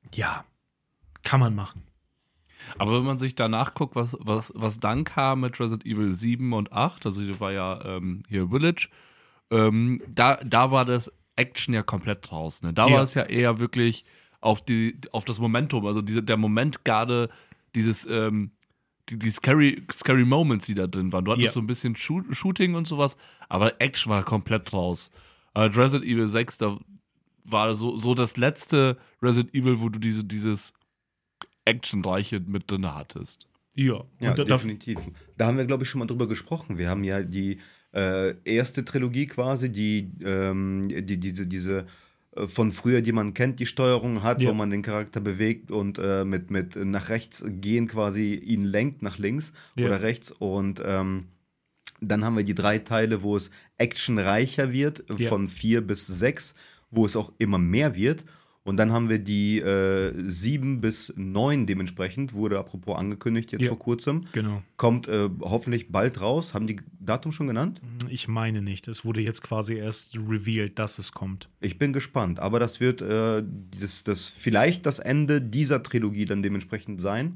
Ja, kann man machen. Aber wenn man sich danach guckt, was, was, was dann kam mit Resident Evil sieben und acht, also hier war ja ähm, hier Village, ähm, da, da war das Action ja komplett raus. Ne? Da Ja. war es ja eher wirklich auf, die, auf das Momentum, also diese, der Moment gerade, dieses, ähm, die, die scary, scary Moments, die da drin waren. Du hattest Ja. so ein bisschen Shoot, Shooting und sowas, aber Action war komplett raus. Aber Resident Evil sechs, da war so, so das letzte Resident Evil, wo du diese, dieses Actionreiche mit drin hattest. Ja, Ja, und da, da, definitiv. Da haben wir, glaube ich, schon mal drüber gesprochen. Wir haben ja die äh, erste Trilogie quasi, die, ähm, die diese, diese äh, von früher, die man kennt, die Steuerung hat, Ja. wo man den Charakter bewegt und äh, mit, mit nach rechts gehen quasi ihn lenkt, nach links Ja. oder rechts. Und ähm, dann haben wir die drei Teile, wo es actionreicher wird, äh, Ja. von vier bis sechs, wo es auch immer mehr wird. Und dann haben wir die äh, sieben bis neun dementsprechend, wurde apropos angekündigt jetzt Ja. vor kurzem. genau. Kommt äh, hoffentlich bald raus. Haben die Datum schon genannt? Ich meine nicht. Es wurde jetzt quasi erst revealed, dass es kommt. Ich bin gespannt. Aber das wird äh, das, das vielleicht das Ende dieser Trilogie dann dementsprechend sein.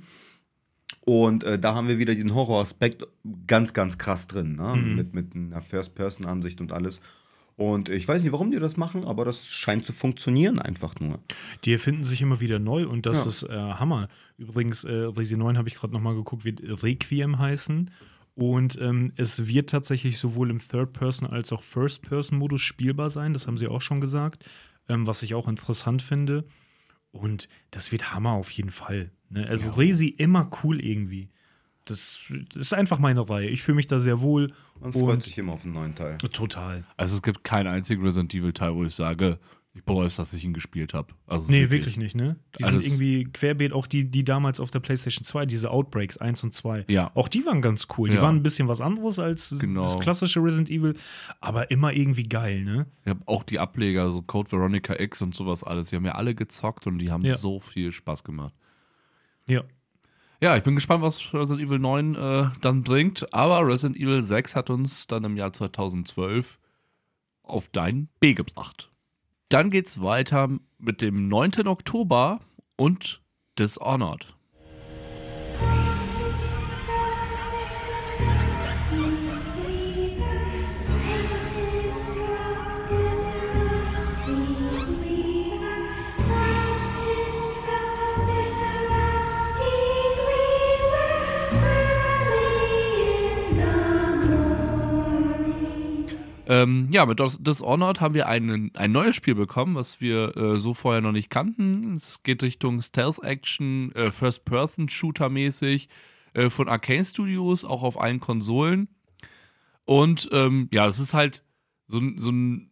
Und äh, da haben wir wieder den Horroraspekt ganz, ganz krass drin. Ne? Mhm. Mit, mit einer First-Person-Ansicht und alles. Und ich weiß nicht, warum die das machen, aber das scheint zu funktionieren einfach nur. Die erfinden sich immer wieder neu und das Ja. ist äh, Hammer. Übrigens, äh, Resi neun habe ich gerade nochmal geguckt, wird Requiem heißen. Und ähm, es wird tatsächlich sowohl im Third-Person- als auch First-Person-Modus spielbar sein. Das haben sie auch schon gesagt, ähm, was ich auch interessant finde. Und das wird Hammer auf jeden Fall. Ne? Also Resi immer cool irgendwie. Das, das ist einfach meine Reihe. Ich fühle mich da sehr wohl. Man freut und sich immer auf einen neuen Teil. Total. Also es gibt keinen einzigen Resident Evil Teil, wo ich sage, ich bereue es, dass ich ihn gespielt habe. Also Nee, wirklich nicht, ne? Die Alles- sind irgendwie querbeet, auch die, die damals auf der PlayStation zwei, diese Outbreaks eins und zwei. Ja. Auch die waren ganz cool. Die Ja. waren ein bisschen was anderes als Genau. das klassische Resident Evil, aber immer irgendwie geil, ne? Ich habe auch die Ableger, so Code Veronica X und sowas alles, die haben ja alle gezockt und die haben Ja. so viel Spaß gemacht. Ja. Ja, ich bin gespannt, was Resident Evil neun äh, dann bringt, aber Resident Evil sechs hat uns dann im Jahr zweitausendzwölf auf dein B gebracht. Dann geht's weiter mit dem neunten Oktober und Dishonored. Ähm, ja, mit Dis- Dishonored haben wir einen, ein neues Spiel bekommen, was wir äh, so vorher noch nicht kannten. Es geht Richtung Stealth-Action, äh, First-Person-Shooter-mäßig äh, von Arcane Studios, auch auf allen Konsolen. Und ähm, ja, es ist halt so, ein- so ein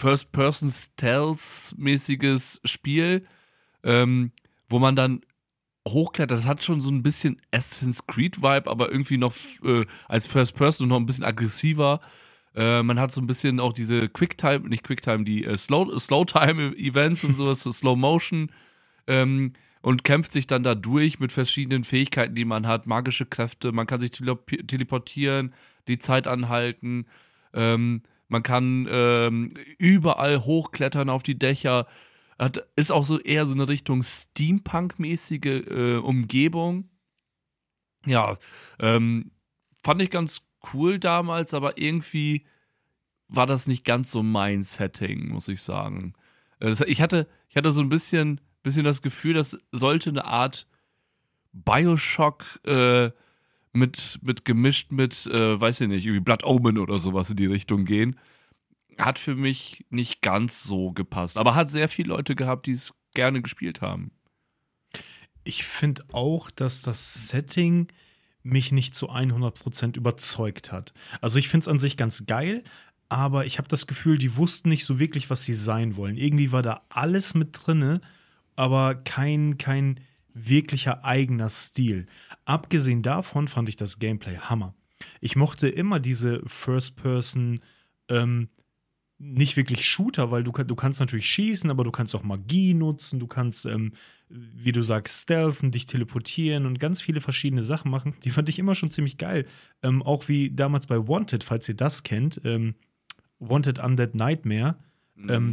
First-Person-Stealth-mäßiges Spiel, ähm, wo man dann hochklettert. Das hat schon so ein bisschen Assassin's Creed-Vibe, aber irgendwie noch äh, als First-Person noch ein bisschen aggressiver. Äh, man hat so ein bisschen auch diese Quicktime, nicht Quicktime, die äh, Slow, Slow-Time-Events und sowas, so Slow-Motion ähm, und kämpft sich dann da durch mit verschiedenen Fähigkeiten, die man hat, magische Kräfte, man kann sich tele teleportieren, die Zeit anhalten, ähm, man kann ähm, überall hochklettern auf die Dächer, hat, ist auch so eher so eine Richtung Steampunk-mäßige äh, Umgebung. Ja, ähm, fand ich ganz cool damals, aber irgendwie war das nicht ganz so mein Setting, muss ich sagen. Äh, Das, ich, hatte, ich hatte so ein bisschen, bisschen das Gefühl, das sollte eine Art Bioshock äh, mit, mit gemischt mit, äh, weiß ich nicht, irgendwie Blood Omen oder sowas in die Richtung gehen. Hat für mich nicht ganz so gepasst, aber hat sehr viele Leute gehabt, die es gerne gespielt haben. Ich finde auch, dass das Setting mich nicht zu hundert Prozent überzeugt hat. Also ich finde es an sich ganz geil, aber ich habe das Gefühl, die wussten nicht so wirklich, was sie sein wollen. Irgendwie war da alles mit drinne, aber kein, kein wirklicher eigener Stil. Abgesehen davon fand ich das Gameplay Hammer. Ich mochte immer diese First-Person ähm, nicht wirklich Shooter, weil du, du kannst natürlich schießen, aber du kannst auch Magie nutzen, du kannst, ähm, wie du sagst, stealthen, dich teleportieren und ganz viele verschiedene Sachen machen. Die fand ich immer schon ziemlich geil. Ähm, auch wie damals bei Wanted, falls ihr das kennt, ähm, Wanted Undead Nightmare. Mhm. Ähm,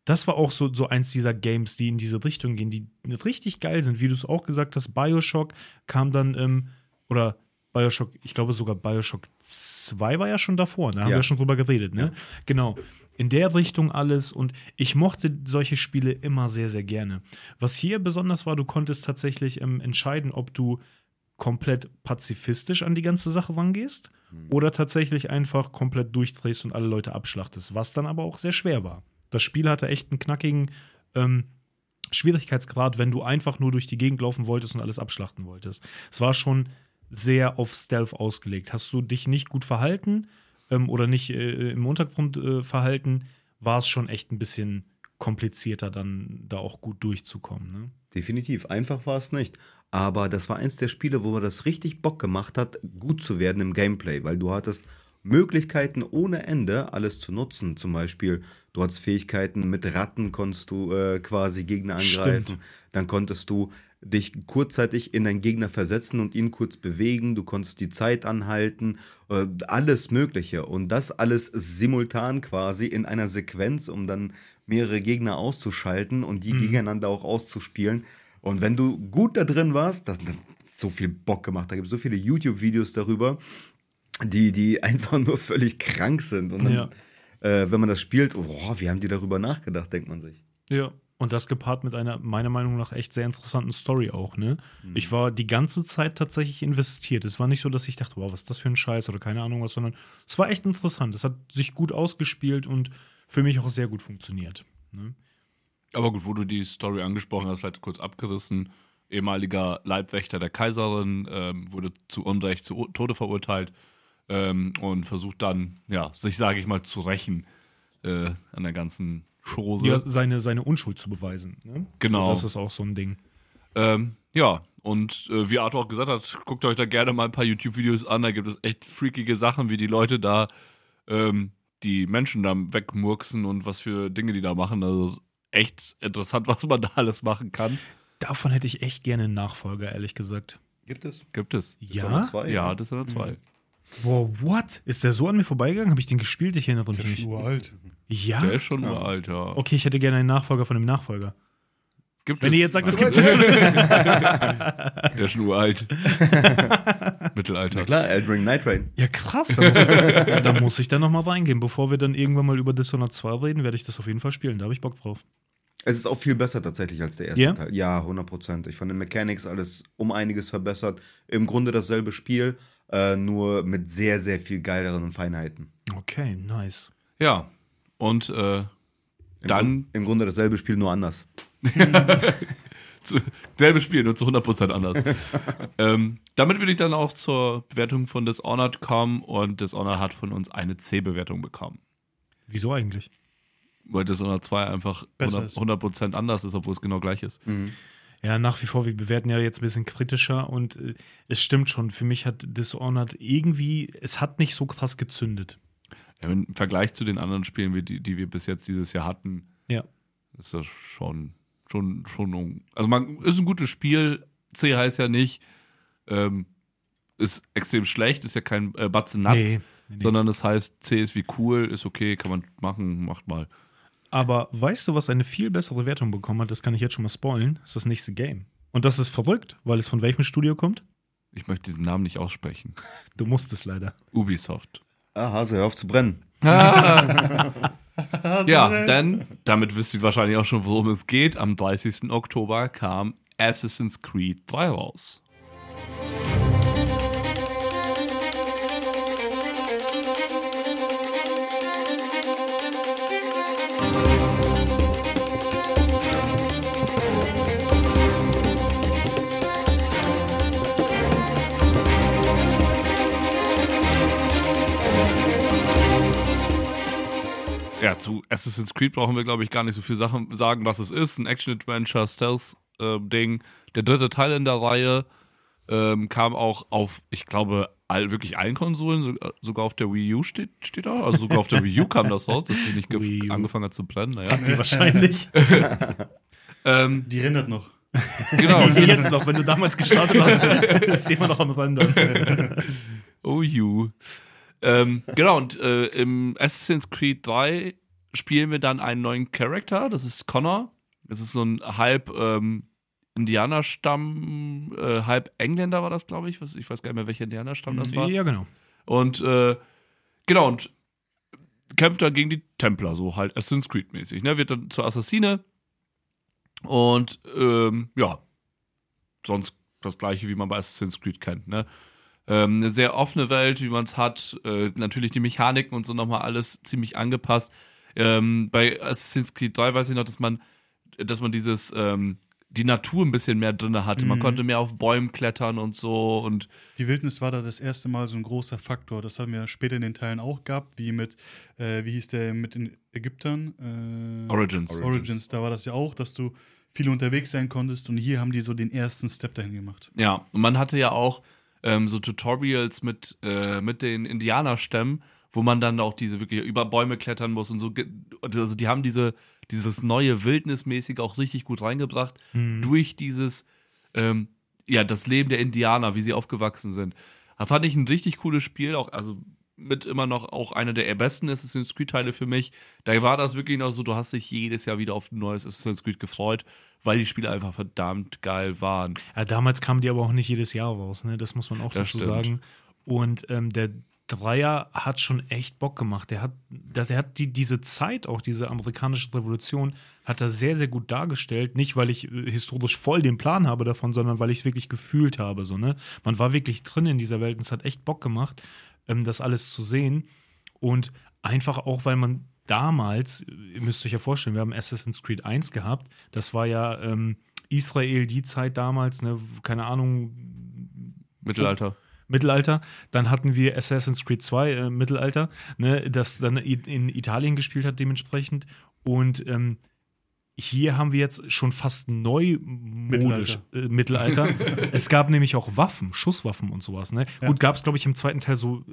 das war auch so, so eins dieser Games, die in diese Richtung gehen, die richtig geil sind. Wie du es auch gesagt hast, Bioshock kam dann, ähm, oder Bioshock, ich glaube sogar Bioshock zwei war ja schon davor, da haben Ja. wir ja schon drüber geredet, ne? Genau. In der Richtung alles und ich mochte solche Spiele immer sehr, sehr gerne. Was hier besonders war, du konntest tatsächlich ähm, entscheiden, ob du komplett pazifistisch an die ganze Sache rangehst oder tatsächlich einfach komplett durchdrehst und alle Leute abschlachtest, was dann aber auch sehr schwer war. Das Spiel hatte echt einen knackigen ähm, Schwierigkeitsgrad, wenn du einfach nur durch die Gegend laufen wolltest und alles abschlachten wolltest. Es war schon sehr auf Stealth ausgelegt. Hast du dich nicht gut verhalten ähm, oder nicht äh, im Untergrund äh, verhalten, war es schon echt ein bisschen komplizierter, dann da auch gut durchzukommen. Ne? Definitiv, einfach war es nicht. Aber das war eins der Spiele, wo mir das richtig Bock gemacht hat, gut zu werden im Gameplay, weil du hattest Möglichkeiten ohne Ende, alles zu nutzen. Zum Beispiel, du hattest Fähigkeiten, mit Ratten konntest du äh, quasi Gegner angreifen. Stimmt. Dann konntest du dich kurzzeitig in deinen Gegner versetzen und ihn kurz bewegen. Du konntest die Zeit anhalten, äh, alles Mögliche. Und das alles simultan quasi in einer Sequenz, um dann mehrere Gegner auszuschalten und die Mhm. gegeneinander auch auszuspielen. Und wenn du gut da drin warst, das hat so viel Bock gemacht. Da gibt es so viele YouTube-Videos darüber, die, die einfach nur völlig krank sind. Und dann, Ja. äh, wenn man das spielt, boah, wie haben die darüber nachgedacht, denkt man sich. Ja. Und das gepaart mit einer, meiner Meinung nach, echt sehr interessanten Story auch, ne? Ich war die ganze Zeit tatsächlich investiert. Es war nicht so, dass ich dachte, wow, was ist das für ein Scheiß oder keine Ahnung was, sondern es war echt interessant. Es hat sich gut ausgespielt und für mich auch sehr gut funktioniert. Ne? Aber gut, wo du die Story angesprochen hast, vielleicht kurz abgerissen. Ehemaliger Leibwächter der Kaiserin ähm, wurde zu Unrecht zu Tode verurteilt ähm, und versucht dann, ja, sich, sage ich mal, zu rächen äh, an der ganzen Chose. Ja, seine, seine Unschuld zu beweisen. Ne? Genau. Das ist auch so ein Ding. Ähm, ja, und äh, wie Arthur auch gesagt hat, guckt euch da gerne mal ein paar YouTube-Videos an. Da gibt es echt freakige Sachen, wie die Leute da ähm, die Menschen da wegmurksen und was für Dinge die da machen. Also echt interessant, was man da alles machen kann. Davon hätte ich echt gerne einen Nachfolger, ehrlich gesagt. Gibt es? Gibt es. Ja? Zwei, Ja, das sind zwei. Wow, what? Ist der so an mir vorbeigegangen? Habe ich den gespielt? Ich erinnere mich Der ist nicht. schon uralt. Ja? Der ist schon uralt, ja. Okay, ich hätte gerne einen Nachfolger von dem Nachfolger. Gibt Wenn es. ihr jetzt sagt, das gibt es. Der ist schon uralt. Mittelalter. Na klar, Elden Ring Night Rain. Ja, krass. Da muss, da muss ich dann nochmal reingehen. Bevor wir dann irgendwann mal über Dishonored zwei reden, werde ich das auf jeden Fall spielen. Da habe ich Bock drauf. Es ist auch viel besser tatsächlich als der erste Ja? Teil. Ja, hundert Prozent. Ich fand den Mechanics alles um einiges verbessert. Im Grunde dasselbe Spiel, äh, nur mit sehr, sehr viel geileren Feinheiten. Okay, nice. Ja, und äh, Im dann Grund, Im Grunde dasselbe Spiel, nur anders. zu, selbe Spiel, nur zu hundert Prozent anders. ähm, damit würde ich dann auch zur Bewertung von Dishonored kommen und Dishonored hat von uns eine C-Bewertung bekommen. Wieso eigentlich? Weil Dishonored zwei einfach Besser ist. hundert Prozent anders ist, obwohl es genau gleich ist. Ja, nach wie vor, wir bewerten ja jetzt ein bisschen kritischer und äh, es stimmt schon, für mich hat Dishonored irgendwie, es hat nicht so krass gezündet. Ja, Im Vergleich zu den anderen Spielen, wie die, die wir bis jetzt dieses Jahr hatten, Ja. ist das schon, schon, schon. Also, man ist ein gutes Spiel. C heißt ja nicht, ähm, ist extrem schlecht, ist ja kein äh, Batzen Nuts, Nee, nee. sondern es heißt, C ist wie cool, ist okay, kann man machen, macht mal. Aber weißt du, was eine viel bessere Wertung bekommen hat? Das kann ich jetzt schon mal spoilen. Das ist das nächste Game. Und das ist verrückt, weil es von welchem Studio kommt? Ich möchte diesen Namen nicht aussprechen. Du musst es leider. Ubisoft. Ah, Hase, hör auf zu brennen. Ja, dann, damit wisst ihr wahrscheinlich auch schon, worum es geht. Am dreißigsten Oktober kam Assassin's Creed drei raus. Ja, zu Assassin's Creed brauchen wir, glaube ich, gar nicht so viel Sachen sagen, was es ist. Ein Action-Adventure, Stealth-Ding. Der dritte Teil in der Reihe ähm, kam auch auf, ich glaube, all, wirklich allen Konsolen, so, sogar auf der Wii U steht, steht da. Also sogar auf der Wii U kam das raus, dass die nicht Wii ge- U. angefangen hat zu brennen. Naja. Hat sie wahrscheinlich. ähm, Die rendert noch. genau. Jetzt noch, wenn du damals gestartet hast, ist sie immer noch am Rendern. Oh you. Ähm, genau, und äh, im Assassin's Creed drei spielen wir dann einen neuen Charakter, das ist Connor. Das ist so ein halb ähm, Indianerstamm, äh, halb Engländer war das, glaube ich. Was, ich weiß gar nicht mehr, welcher Indianerstamm das war. Ja, genau. Und äh, genau, und kämpft da gegen die Templer, so halt Assassin's Creed-mäßig. Ne? Wird dann zur Assassine und ähm, ja, sonst das gleiche, wie man bei Assassin's Creed kennt. Ne? Ähm, eine sehr offene Welt, wie man es hat. Äh, natürlich die Mechaniken und so nochmal alles ziemlich angepasst. Ähm, bei Assassin's Creed drei weiß ich noch, dass man, dass man dieses, ähm, die Natur ein bisschen mehr drin hatte. Man Mhm. konnte mehr auf Bäumen klettern und so und Die Wildnis war da das erste Mal so ein großer Faktor. Das haben wir später in den Teilen auch gehabt, wie mit, äh, wie hieß der mit den Ägyptern? Äh, Origins. Origins. Da war das ja auch, dass du viel unterwegs sein konntest und hier haben die so den ersten Step dahin gemacht. Ja, und man hatte ja auch ähm, so Tutorials mit, äh, mit den Indianerstämmen, wo man dann auch diese wirklich über Bäume klettern muss und so. ge- Also die haben diese, dieses neue Wildnismäßige auch richtig gut reingebracht durch dieses, ähm, ja, das Leben der Indianer, wie sie aufgewachsen sind. Da fand ich ein richtig cooles Spiel, auch, also mit immer noch auch einer der besten Assassin's Creed-Teile für mich. Da war das wirklich noch so, du hast dich jedes Jahr wieder auf ein neues Assassin's Creed gefreut, weil die Spiele einfach verdammt geil waren. Ja, damals kamen die aber auch nicht jedes Jahr raus, ne? Das muss man auch Das dazu stimmt. sagen. Und ähm, der Dreier hat schon echt Bock gemacht. Der hat, der, der hat die, diese Zeit, auch diese amerikanische Revolution, hat er sehr, sehr gut dargestellt. Nicht, weil ich äh, historisch voll den Plan habe davon, sondern weil ich es wirklich gefühlt habe. So, ne? Man war wirklich drin in dieser Welt und es hat echt Bock gemacht, ähm, das alles zu sehen. Und einfach auch, weil man damals, ihr müsst euch ja vorstellen, wir haben Assassin's Creed eins gehabt. Das war ja ähm, Israel, die Zeit damals, ne? Keine Ahnung, Mittelalter. Mittelalter. Dann hatten wir Assassin's Creed zwei, äh, Mittelalter, ne, das dann i- in Italien gespielt hat dementsprechend. Und ähm, hier haben wir jetzt schon fast neumodisch Mittelalter. äh, Mittelalter. Es gab nämlich auch Waffen, Schusswaffen und sowas. Ne? Ja. Gut, gab es, glaube ich, im zweiten Teil so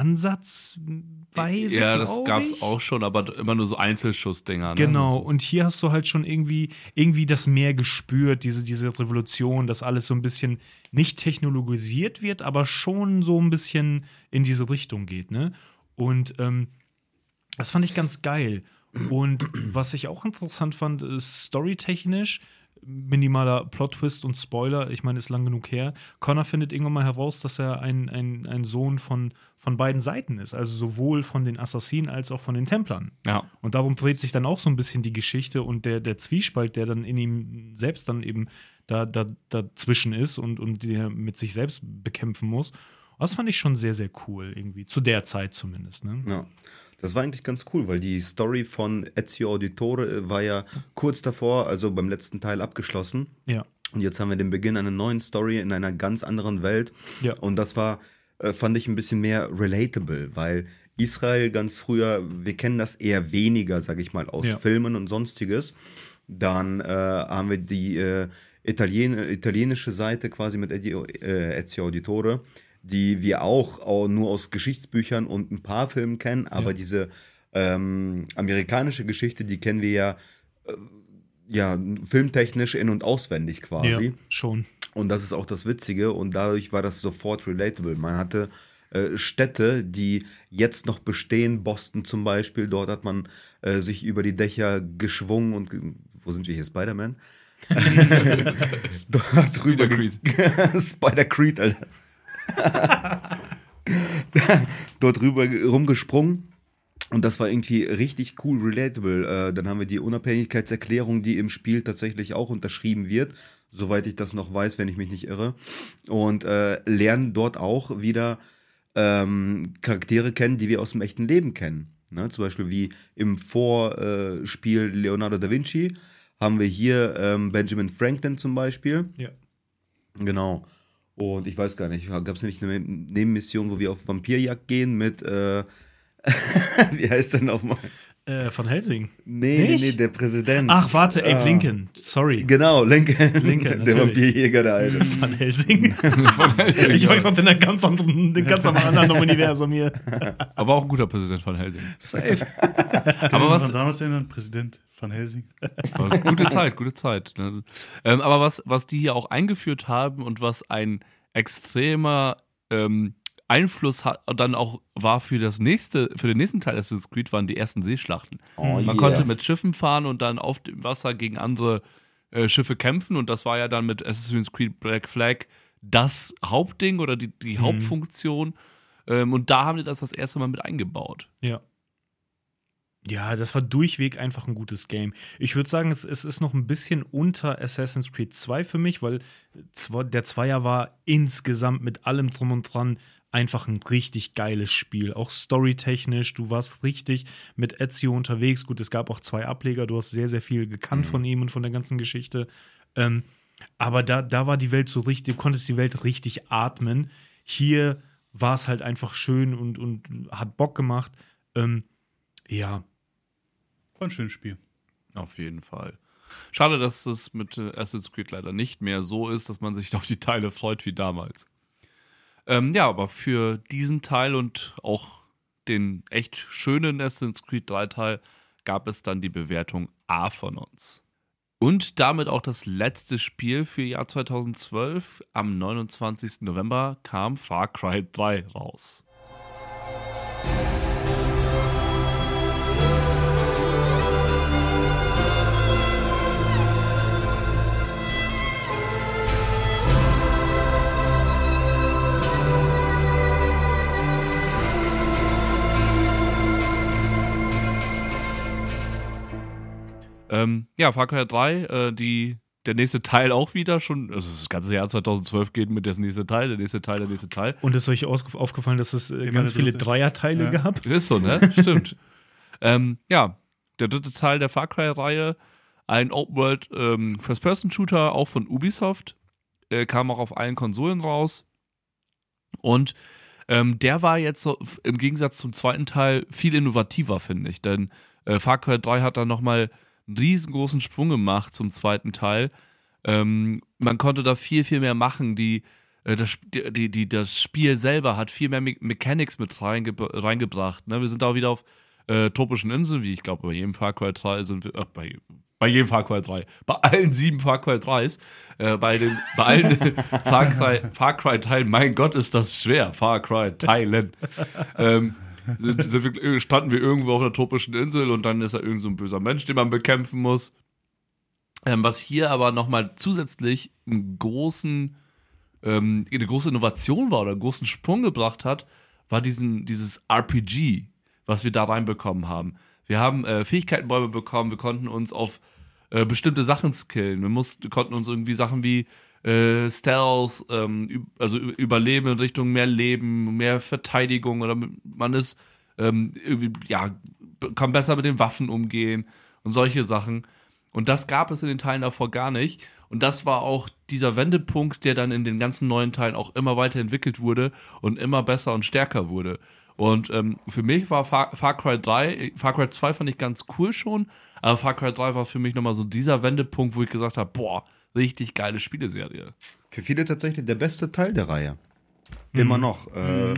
Ansatzweise. Ja, das glaub gab es ich. auch schon, aber immer nur so Einzelschussdinger. Ne? Genau, Das ist- und hier hast du halt schon irgendwie, irgendwie das Meer gespürt, diese, diese Revolution, dass alles so ein bisschen nicht technologisiert wird, aber schon so ein bisschen in diese Richtung geht, ne? Und ähm, das fand ich ganz geil. Und was ich auch interessant fand, ist storytechnisch, minimaler Plot-Twist und Spoiler, ich meine, ist lang genug her. Connor findet irgendwann mal heraus, dass er ein, ein, ein Sohn von, von beiden Seiten ist, also sowohl von den Assassinen als auch von den Templern. Ja. Und darum dreht sich dann auch so ein bisschen die Geschichte und der, der Zwiespalt, der dann in ihm selbst dann eben da, da, dazwischen ist und, und der mit sich selbst bekämpfen muss. Das fand ich schon sehr, sehr cool irgendwie. Zu der Zeit zumindest. Ne? Ja. Das war eigentlich ganz cool, weil die Story von Ezio Auditore war ja kurz davor, also beim letzten Teil abgeschlossen. Ja. Und jetzt haben wir den Beginn einer neuen Story in einer ganz anderen Welt. Ja. Und das war, äh, fand ich ein bisschen mehr relatable, weil Israel ganz früher, wir kennen das eher weniger, sag ich mal, aus Ja. Filmen und sonstiges. Dann äh, haben wir die äh, Italien italienische Seite quasi mit Ezio, äh, Ezio Auditore, die wir auch, auch nur aus Geschichtsbüchern und ein paar Filmen kennen, aber Ja. diese ähm, amerikanische Geschichte, die kennen wir ja, äh, ja filmtechnisch in- und auswendig quasi. Ja, schon. Und das ist auch das Witzige und dadurch war das sofort relatable. Man hatte äh, Städte, die jetzt noch bestehen, Boston zum Beispiel, dort hat man äh, sich über die Dächer geschwungen und, ge- wo sind wir hier, Spider-Man? dort drüber Spider-Creed. Spider-Creed, Alter. dort rüber rumgesprungen und das war irgendwie richtig cool, relatable. Äh, dann haben wir die Unabhängigkeitserklärung, die im Spiel tatsächlich auch unterschrieben wird, soweit ich das noch weiß, wenn ich mich nicht irre. Und äh, lernen dort auch wieder ähm, Charaktere kennen, die wir aus dem echten Leben kennen. Ne? Zum Beispiel wie im Vorspiel Leonardo da Vinci haben wir hier ähm, Benjamin Franklin zum Beispiel. Ja. Genau. Und ich weiß gar nicht, gab es nicht eine Nebenmission, wo wir auf Vampirjagd gehen mit, äh, wie heißt der nochmal? Äh, von Helsing. Nee, nee, Nicht? nee, der Präsident. Ach, warte, Abe Ah. Lincoln. Sorry. Genau, Lincoln. Lincoln, der natürlich. Vampirjäger, der Alte. Von Helsing. ich war gerade in einem ganz anderen, in ganz anderen Universum hier. Aber auch ein guter Präsident von Helsing. Safe. Aber was, Von damals erinnern, Präsident von Helsing. Aber gute Zeit, gute Zeit. Ne? Ähm, aber was, was die hier auch eingeführt haben und was ein extremer ähm, Einfluss hat und dann auch war für das nächste, für den nächsten Teil Assassin's Creed waren die ersten Seeschlachten. Oh, Man yeah. konnte mit Schiffen fahren und dann auf dem Wasser gegen andere äh, Schiffe kämpfen und das war ja dann mit Assassin's Creed Black Flag das Hauptding oder die, die Mhm. Hauptfunktion. Ähm, und da haben die das das erste Mal mit eingebaut. Ja. Ja, das war durchweg einfach ein gutes Game. Ich würde sagen, es, es ist noch ein bisschen unter Assassin's Creed zwei für mich, weil zwar- der Zweier war insgesamt mit allem drum und dran einfach ein richtig geiles Spiel. Auch storytechnisch, du warst richtig mit Ezio unterwegs. Gut, es gab auch zwei Ableger, du hast sehr, sehr viel gekannt von ihm und von der ganzen Geschichte. Ähm, aber da, da war die Welt so richtig, du konntest die Welt richtig atmen. Hier war es halt einfach schön und, und hat Bock gemacht. Ähm, ja, War ein schönes Spiel. Auf jeden Fall. Schade, dass es mit äh, Assassin's Creed leider nicht mehr so ist, dass man sich auf die Teile freut wie damals. Ähm, ja, aber für diesen Teil und auch den echt schönen Assassin's Creed drei Teil gab es dann die Bewertung A von uns. Und damit auch das letzte Spiel für Jahr zweitausendzwölf. Am neunundzwanzigsten November kam Far Cry drei raus. Ähm, ja, Far Cry drei, äh, die, der nächste Teil auch wieder schon, also das ganze Jahr zweitausendzwölf geht mit das nächste Teil, der nächste Teil, der nächste Teil. und ist euch ausgef- aufgefallen, dass es äh, Immer ganz der viele dritte. Dreierteile Ja. gab? Ist so, ne? Stimmt. ähm, ja, der dritte Teil der Far Cry-Reihe, ein Open-World ähm, First-Person-Shooter, auch von Ubisoft, äh, kam auch auf allen Konsolen raus. Und ähm, der war jetzt so, f- im Gegensatz zum zweiten Teil viel innovativer, finde ich. Denn äh, Far Cry drei hat dann nochmal einen riesengroßen Sprung gemacht zum zweiten Teil. Ähm, man konnte da viel, viel mehr machen. Die, äh, das, Sp- die, die, das Spiel selber hat viel mehr Me Mechanics mit reinge reingebracht. Ne? Wir sind auch wieder auf äh, tropischen Inseln, wie ich glaube, bei jedem Far Cry drei sind wir, äh, bei, bei jedem Far Cry drei, bei allen sieben Far Cry dreis, äh, bei, den, bei allen Far Cry, Far Cry Teilen, mein Gott, ist das schwer, Far Cry Teilen. ähm, sind, sind wir, standen wir irgendwo auf einer tropischen Insel und dann ist da irgend so ein böser Mensch, den man bekämpfen muss. Ähm, was hier aber nochmal zusätzlich einen großen, ähm, eine große Innovation war oder einen großen Sprung gebracht hat, war diesen, dieses R P G, was wir da reinbekommen haben. Wir haben äh, Fähigkeitenbäume bekommen, wir konnten uns auf äh, bestimmte Sachen skillen. Wir mussten, konnten uns irgendwie Sachen wie äh, Stealth, ähm, üb- also Ü- Überleben in Richtung mehr Leben, mehr Verteidigung oder man ist ähm, irgendwie, ja, kann besser mit den Waffen umgehen und solche Sachen. Und das gab es in den Teilen davor gar nicht. Und das war auch dieser Wendepunkt, der dann in den ganzen neuen Teilen auch immer weiterentwickelt wurde und immer besser und stärker wurde. Und ähm, für mich war Far, Far Cry drei, Far Cry zwei fand ich ganz cool schon, aber Far Cry drei war für mich nochmal so dieser Wendepunkt, wo ich gesagt habe, boah, richtig geile Spieleserie. Für viele tatsächlich der beste Teil der Reihe. Immer noch. Äh,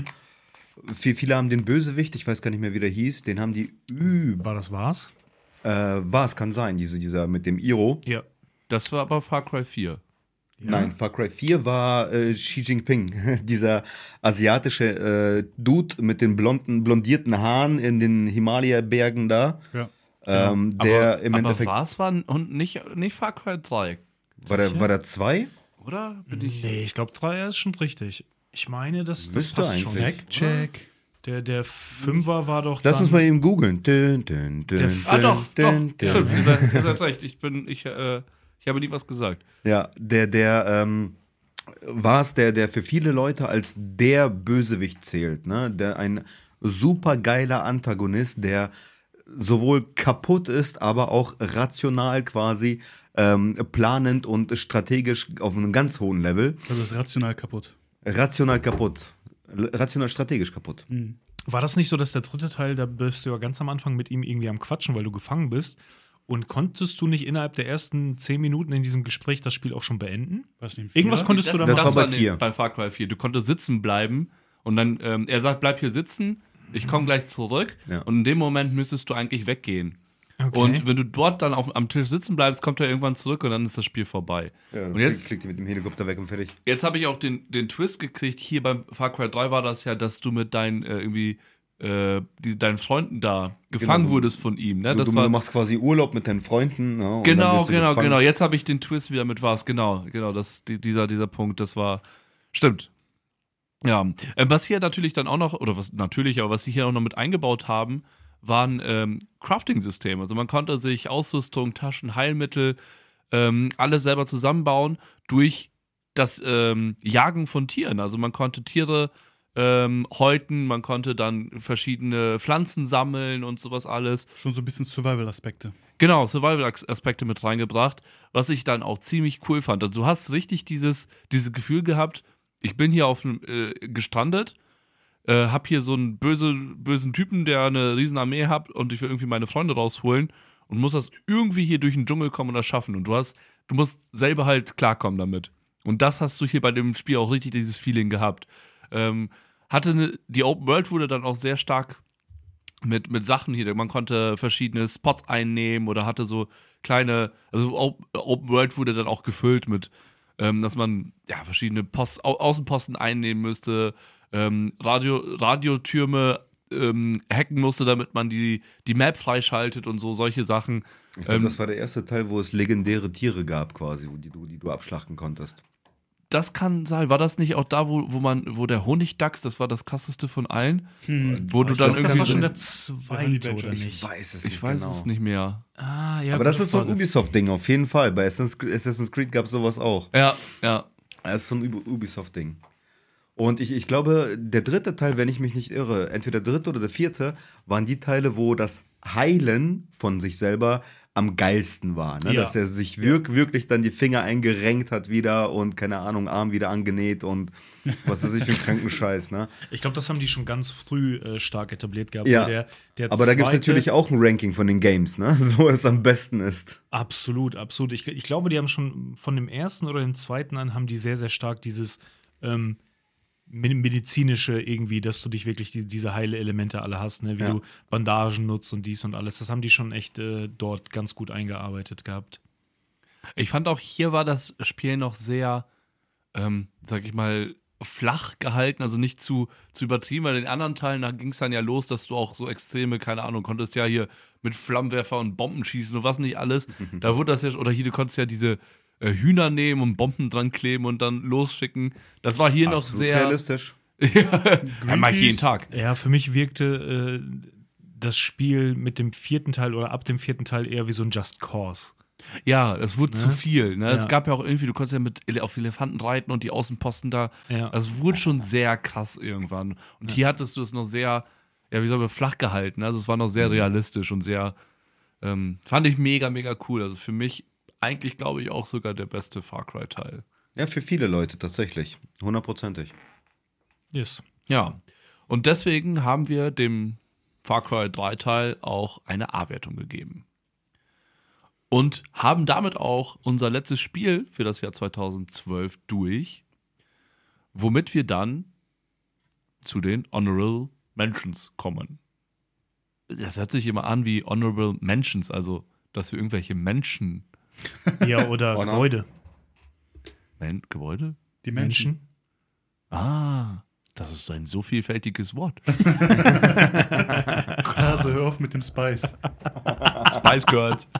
viel- Viele haben den Bösewicht, ich weiß gar nicht mehr, wie der hieß, den haben die über. War das war's? Äh, war es, kann sein, diese, dieser mit dem Iro. Ja. Das war aber Far Cry vier. Nein, Far Cry vier war äh, Xi Jinping, dieser asiatische äh, Dude mit den blonden, blondierten Haaren in den Himalaya-Bergen da. Ja. Ähm, der aber im aber Endeffekt. war es war und nicht, nicht Far Cry drei, War der, war der zwei? oder? Bin ich Nee, ich glaube, Dreier ist schon richtig. Ich meine, das, das Müsste passt schon. eigentlich. Fact-Check. Der, der Fünfer war doch Lass dann, uns mal eben googeln. Dün, dün, dün, Der- Ah, doch, dün, doch, dün, stimmt, dün. ihr seid, ihr seid recht. Ich bin, ich, äh, ich habe nie was gesagt. Ja, der, der, ähm, war es, der, der für viele Leute als der Bösewicht zählt, ne? Der ein super geiler Antagonist, der sowohl kaputt ist, aber auch rational quasi ähm, planend und strategisch auf einem ganz hohen Level. Also ist rational kaputt. Rational kaputt. L- Rational strategisch kaputt. War das nicht so, dass der dritte Teil, da bist du ja ganz am Anfang mit ihm irgendwie am Quatschen, weil du gefangen bist? Und konntest du nicht innerhalb der ersten zehn Minuten in diesem Gespräch das Spiel auch schon beenden? Was denn, Irgendwas Vierer? konntest du da Das machen? war bei in den- vier. bei Far Cry vier. Du konntest sitzen bleiben und dann, ähm, er sagt, bleib hier sitzen, ich komme gleich zurück Ja. und in dem Moment müsstest du eigentlich weggehen. Okay. Und wenn du dort dann auf, am Tisch sitzen bleibst, kommt er irgendwann zurück und dann ist das Spiel vorbei. Ja, dann und jetzt, fliegt, fliegt die mit dem Helikopter weg und fertig. jetzt habe ich auch den, den Twist gekriegt. Hier beim Far Cry drei war das ja, dass du mit deinen äh, irgendwie äh, die, deinen Freunden da gefangen Genau. wurdest von ihm. Ne? Du, Das du, war, du machst quasi Urlaub mit deinen Freunden. Ja, und dann genau, wirst du genau, gefangen. genau. Jetzt habe ich den Twist wieder mit was. Genau, genau. Das, die, dieser, dieser Punkt, das war. Stimmt. Ja. Ähm, was hier natürlich dann auch noch, oder was natürlich, aber was sie hier auch noch mit eingebaut haben, waren ähm, Crafting-Systeme. Also man konnte sich Ausrüstung, Taschen, Heilmittel, ähm, alles selber zusammenbauen durch das ähm, Jagen von Tieren. Also man konnte Tiere ähm, häuten, man konnte dann verschiedene Pflanzen sammeln und sowas alles. Schon so ein bisschen Survival-Aspekte. Genau, Survival-Aspekte mit reingebracht, was ich dann auch ziemlich cool fand. Also du hast richtig dieses, dieses Gefühl gehabt, ich bin hier auf einem äh, gestrandet, äh, hab hier so einen böse, bösen Typen, der eine riesen Armee hat und ich will irgendwie meine Freunde rausholen und muss das irgendwie hier durch den Dschungel kommen und das schaffen. Und du hast, du musst selber halt klarkommen damit. Und das hast du hier bei dem Spiel auch richtig dieses Feeling gehabt. Ähm, hatte eine, die Open World wurde dann auch sehr stark mit, mit Sachen hier. Man konnte verschiedene Spots einnehmen oder hatte so kleine, also Open World wurde dann auch gefüllt mit, ähm, dass man ja verschiedene Post, Au- Außenposten einnehmen müsste, ähm, Radio, Radiotürme ähm, hacken musste, damit man die, die Map freischaltet und so, solche Sachen. Ich glaube, Ähm, das war der erste Teil, wo es legendäre Tiere gab, quasi, die du, die du abschlachten konntest. Das kann sein. War das nicht auch da, wo, wo man, wo der Honigdachs, das war das krasseste von allen, wo du ich dann glaub, irgendwie Das war so, schon der waren die zweite, Badger. oder Ich nicht? weiß es ich nicht weiß genau. es nicht mehr. Ah, ja, Aber das gute ist so ein Frage. Ubisoft-Ding auf jeden Fall. Bei Assassin's Creed, Assassin's Creed gab es sowas auch. Ja, ja. Das ist so ein Ub- Ubisoft-Ding. Und ich, ich glaube, der dritte Teil, wenn ich mich nicht irre, entweder der dritte oder der vierte, waren die Teile, wo das Heilen von sich selber am geilsten war. Ne? Ja. Dass er sich wirk, wirklich dann die Finger eingerenkt hat wieder und, keine Ahnung, Arm wieder angenäht und was weiß ich für einen kranken Scheiß. Ne? Ich glaube, das haben die schon ganz früh äh, stark etabliert gehabt. Ja. weil Der, der Aber da gibt es zweite- natürlich auch ein Ranking von den Games, ne? Wo es am besten ist. Absolut, absolut. Ich, ich glaube, die haben schon von dem ersten oder dem zweiten an haben die sehr, sehr stark dieses ähm, med- medizinische irgendwie, dass du dich wirklich die, diese heile Elemente alle hast, ne? Wie Ja. du Bandagen nutzt und dies und alles. Das haben die schon echt äh, dort ganz gut eingearbeitet gehabt. Ich fand auch hier war das Spiel noch sehr, ähm, sag ich mal, flach gehalten, also nicht zu, zu übertrieben, weil in den anderen Teilen, da ging es dann ja los, dass du auch so extreme, keine Ahnung, konntest ja hier mit Flammenwerfer und Bomben schießen und was nicht alles. Da wurde das ja, oder hier, du konntest ja diese äh, Hühner nehmen und Bomben dran kleben und dann losschicken. Das war hier noch Absolut sehr. realistisch. Ja, mach ich jeden Tag. Ja, für mich wirkte äh, das Spiel mit dem vierten Teil oder ab dem vierten Teil eher wie so ein Just Cause. Ja, es wurde zu viel. Ne? Ja. Es gab ja auch irgendwie, du konntest ja mit Ele- auf Elefanten reiten und die Außenposten da. Ja. Das wurde schon sehr krass irgendwann. Und hier hattest du es noch sehr, ja, wie soll man, flach gehalten. Also es war noch sehr realistisch und sehr, ähm, fand ich mega, mega cool. Also für mich eigentlich, glaube ich, auch sogar der beste Far Cry-Teil. Ja, für viele Leute tatsächlich. Hundertprozentig. Yes. Ja. Und deswegen haben wir dem Far Cry drei Teil auch eine A-Wertung gegeben. Und haben damit auch unser letztes Spiel für das Jahr zweitausendzwölf durch, womit wir dann zu den Honorable Mentions kommen. Das hört sich immer an wie Honorable Mentions, also dass wir irgendwelche Menschen, Ja, oder Oh, no. Gebäude. Men Gebäude? Die Menschen. Menschen. Ah, das ist ein so vielfältiges Wort. Also hör auf mit dem Spice. Spice Girls.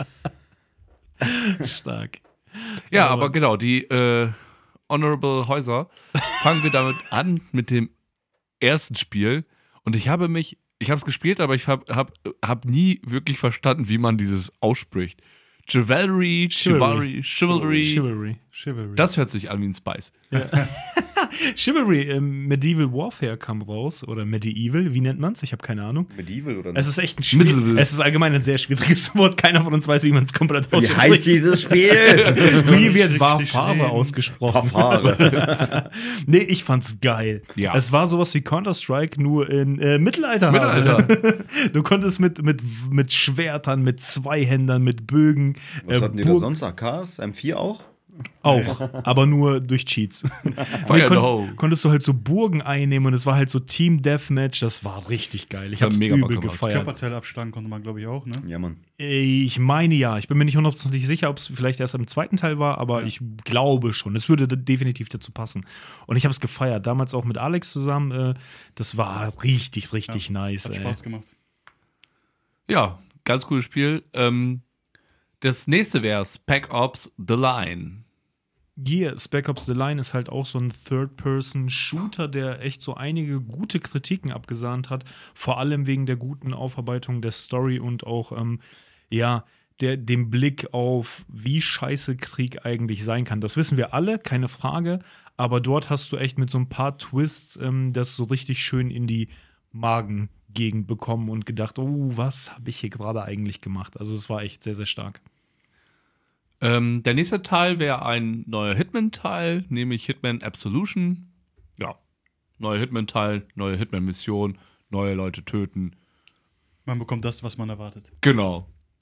Stark. Ja, Aber- aber genau, die äh, Honorable Häuser. Fangen wir damit an mit dem ersten Spiel. Und ich habe mich, ich habe es gespielt, aber ich habe hab, hab nie wirklich verstanden, wie man dieses ausspricht. Chivalry, Chivalry, Chivalry. Chivalry. Chivalry. Das hört sich an wie ein Spice. Chivalry, ähm, Medieval Warfare kam raus. Oder Medieval, wie nennt man's? Ich habe keine Ahnung. Medieval oder Es ist echt ein schwierig, Medieval. Es ist allgemein ein sehr schwieriges Wort. Keiner von uns weiß, wie man es komplett Wie ausspricht. heißt dieses Spiel? Wie wird Richtig Warfare schlimm. ausgesprochen? Verfahre. Nee, ich fand's geil. Ja. Es war sowas wie Counter-Strike, nur in äh, Mittelalter. Mittelalter. Du konntest mit, mit, mit Schwertern, mit Zweihändern, mit Bögen. Was äh, hatten die da Burg- sonst? A Ks? M vier auch? Auch, aber nur durch Cheats. Fire in the kon hole. konntest du halt so Burgen einnehmen und es war halt so Team Deathmatch. Das war richtig geil. Ich Das hat hab's mega Bock übel gemacht. gefeiert. Körperteilabstand konnte man, glaube ich, auch, ne? Ja, Mann. Ich meine ja. Ich bin mir nicht hundertprozentig sicher, ob es vielleicht erst im zweiten Teil war, aber Ja. ich glaube schon. Es würde definitiv dazu passen. Und ich habe es gefeiert. Damals auch mit Alex zusammen. Äh, das war richtig, richtig nice. Hat Ey. Spaß gemacht. Ja, ganz cooles Spiel. Ähm, das nächste wäre Spec Ops The Line. Hier, Spec Ops The Line ist halt auch so ein Third-Person-Shooter, der echt so einige gute Kritiken abgesahnt hat. Vor allem wegen der guten Aufarbeitung der Story und auch, ähm, ja, der, dem Blick auf, wie scheiße Krieg eigentlich sein kann. Das wissen wir alle, keine Frage. Aber dort hast du echt mit so ein paar Twists ähm, das so richtig schön in die Magengegend bekommen und gedacht, oh, was habe ich hier gerade eigentlich gemacht? Also es war echt sehr, sehr stark. Ähm, der nächste Teil wäre ein neuer Hitman-Teil, nämlich Hitman Absolution. Ja, neuer Hitman-Teil, neue Hitman-Mission, neue Leute töten. Man bekommt das, was man erwartet. Genau.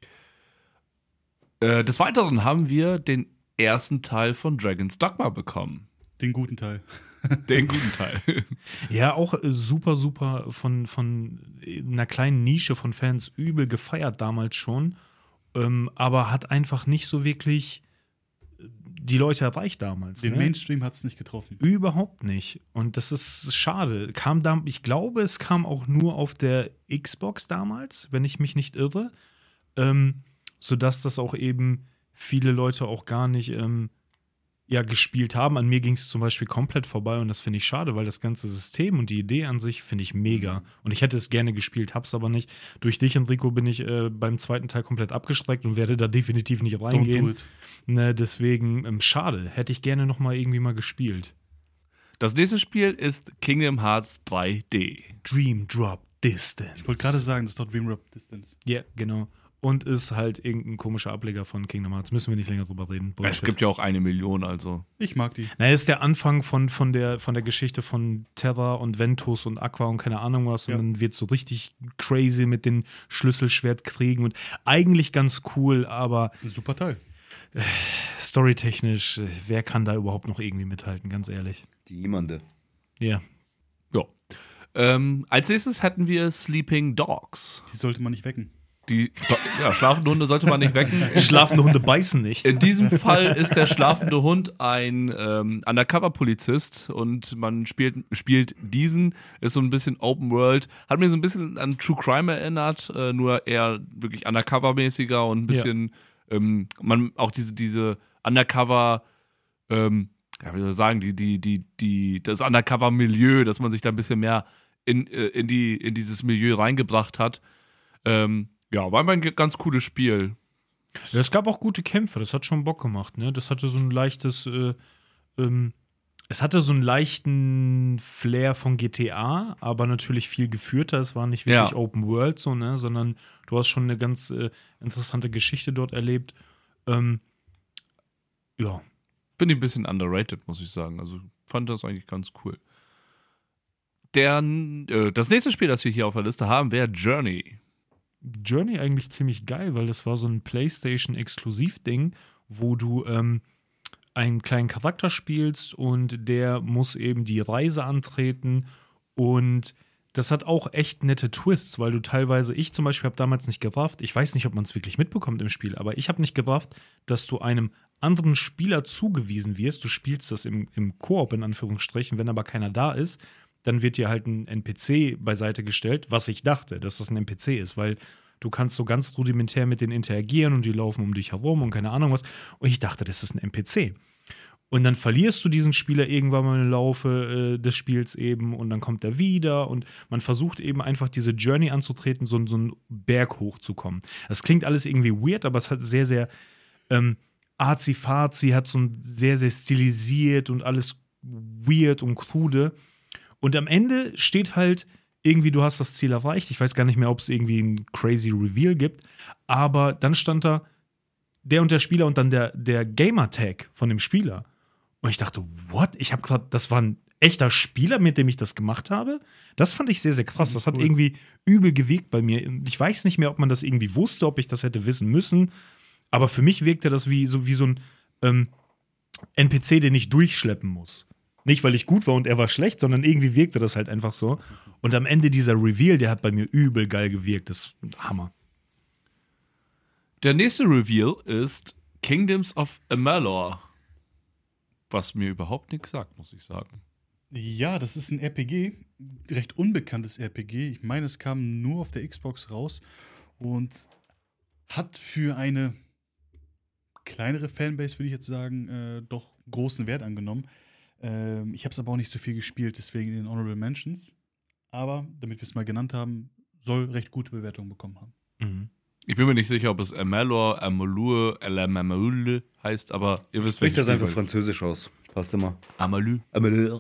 Äh, des Weiteren haben wir den ersten Teil von Dragon's Dogma bekommen. Den guten Teil. Den guten Teil. Ja, auch äh, super, super von, von einer kleinen Nische von Fans übel gefeiert damals schon. Ähm, aber hat einfach nicht so wirklich die Leute erreicht damals. Den ne? Mainstream hat es nicht getroffen. Überhaupt nicht. Und das ist schade. Kam da, ich glaube, es kam auch nur auf der Xbox damals, wenn ich mich nicht irre. Ähm, sodass das auch eben viele Leute auch gar nicht ähm, ja, gespielt haben. An mir ging es zum Beispiel komplett vorbei und das finde ich schade, weil das ganze System und die Idee an sich finde ich mega. Und ich hätte es gerne gespielt, hab's aber nicht. Durch dich, Enrico, bin ich äh, beim zweiten Teil komplett abgestreckt und werde da definitiv nicht Don't do reingehen. it. Ne, deswegen, ähm, schade. Hätte ich gerne noch mal irgendwie mal gespielt. Das nächste Spiel ist Kingdom Hearts drei D. Dream Drop Distance. Ich wollte gerade sagen, das ist doch Dream Drop Distance. Ja, genau. Und ist halt irgendein komischer Ableger von Kingdom Hearts. Müssen wir nicht länger drüber reden. Es Bullshit. gibt ja auch eine Million, also. Ich mag die. Na, ist der Anfang von, von, der, von der Geschichte von Terra und Ventus und Aqua und keine Ahnung was. Und Ja. dann wird so richtig crazy mit den Schlüsselschwertkriegen und eigentlich ganz cool, aber Das ist ein super Teil. storytechnisch, äh, wer kann da überhaupt noch irgendwie mithalten, ganz ehrlich. Die niemande. Ja. Ja. Ähm, als nächstes hätten wir Sleeping Dogs. Die sollte man nicht wecken. Die ja, schlafende Hunde sollte man nicht wecken. Schlafende Hunde beißen nicht. In diesem Fall ist der schlafende Hund ein ähm, Undercover-Polizist und man spielt, spielt diesen, ist so ein bisschen Open World, hat mir so ein bisschen an True Crime erinnert, äh, nur eher wirklich Undercover-mäßiger und ein bisschen, ähm, man auch diese, diese Undercover, ähm, ja, wie soll ich sagen, die, die, die, die, das Undercover-Milieu, dass man sich da ein bisschen mehr in, äh, in, die, in dieses Milieu reingebracht hat. Ähm, ja, war ein ganz cooles Spiel. Ja, es gab auch gute Kämpfe, das hat schon Bock gemacht, ne? Das hatte so ein leichtes, äh, ähm, es hatte so einen leichten Flair von G T A, aber natürlich viel geführter. Es war nicht wirklich Ja. Open World so, ne? Sondern du hast schon eine ganz äh, interessante Geschichte dort erlebt. Ähm, ja. Finde ich ein bisschen underrated, muss ich sagen. Also fand das eigentlich ganz cool. Der, äh, das nächste Spiel, das wir hier auf der Liste haben, wäre Journey. Journey eigentlich ziemlich geil, weil das war so ein PlayStation-Exklusiv-Ding, wo du ähm, einen kleinen Charakter spielst und der muss eben die Reise antreten und das hat auch echt nette Twists, weil du teilweise, ich zum Beispiel habe damals nicht gerafft, ich weiß nicht, ob man es wirklich mitbekommt im Spiel, aber ich habe nicht gerafft, dass du einem anderen Spieler zugewiesen wirst. Du spielst das im, im Koop in Anführungsstrichen, wenn aber keiner da ist, dann wird dir halt ein N P C beiseite gestellt, was ich dachte, dass das ein N P C ist, weil du kannst so ganz rudimentär mit denen interagieren und die laufen um dich herum und keine Ahnung was. Und ich dachte, das ist ein N P C. Und dann verlierst du diesen Spieler irgendwann mal im Laufe äh, des Spiels eben und dann kommt er wieder und man versucht eben einfach diese Journey anzutreten, so, so einen Berg hochzukommen. Das klingt alles irgendwie weird, aber es hat sehr, sehr ähm, arzi-fazi, hat so ein sehr, sehr stilisiert und alles weird und krude. Und am Ende steht halt irgendwie, du hast das Ziel erreicht. Ich weiß gar nicht mehr, ob es irgendwie einen crazy Reveal gibt. Aber dann stand da der und der Spieler und dann der, der Gamer-Tag von dem Spieler. Und ich dachte, what? Ich habe gerade, das war ein echter Spieler, mit dem ich das gemacht habe? Das fand ich sehr, sehr krass. Das hat Cool. irgendwie übel gewirkt bei mir. Ich weiß nicht mehr, ob man das irgendwie wusste, ob ich das hätte wissen müssen. Aber für mich wirkte das wie so, wie so ein, ähm, N P C, den ich durchschleppen muss. Nicht, weil ich gut war und er war schlecht, sondern irgendwie wirkte das halt einfach so. Und am Ende dieser Reveal, der hat bei mir übel geil gewirkt. Das ist Hammer. Der nächste Reveal ist Kingdoms of Amalur. Was mir überhaupt nichts sagt, muss ich sagen. Ja, das ist ein R P G, recht unbekanntes R P G. Ich meine, es kam nur auf der Xbox raus und hat für eine kleinere Fanbase, würde ich jetzt sagen, äh, doch großen Wert angenommen. Ähm, ich habe es aber auch nicht so viel gespielt, deswegen in den Honorable Mentions. Aber, damit wir es mal genannt haben, soll recht gute Bewertungen bekommen haben. Mhm. Ich bin mir nicht sicher, ob es Amalur, Amalur, Alamamule heißt, aber ihr wisst, Spricht das Spiel einfach wollt. französisch aus. Passt immer. Amalur. Amalur.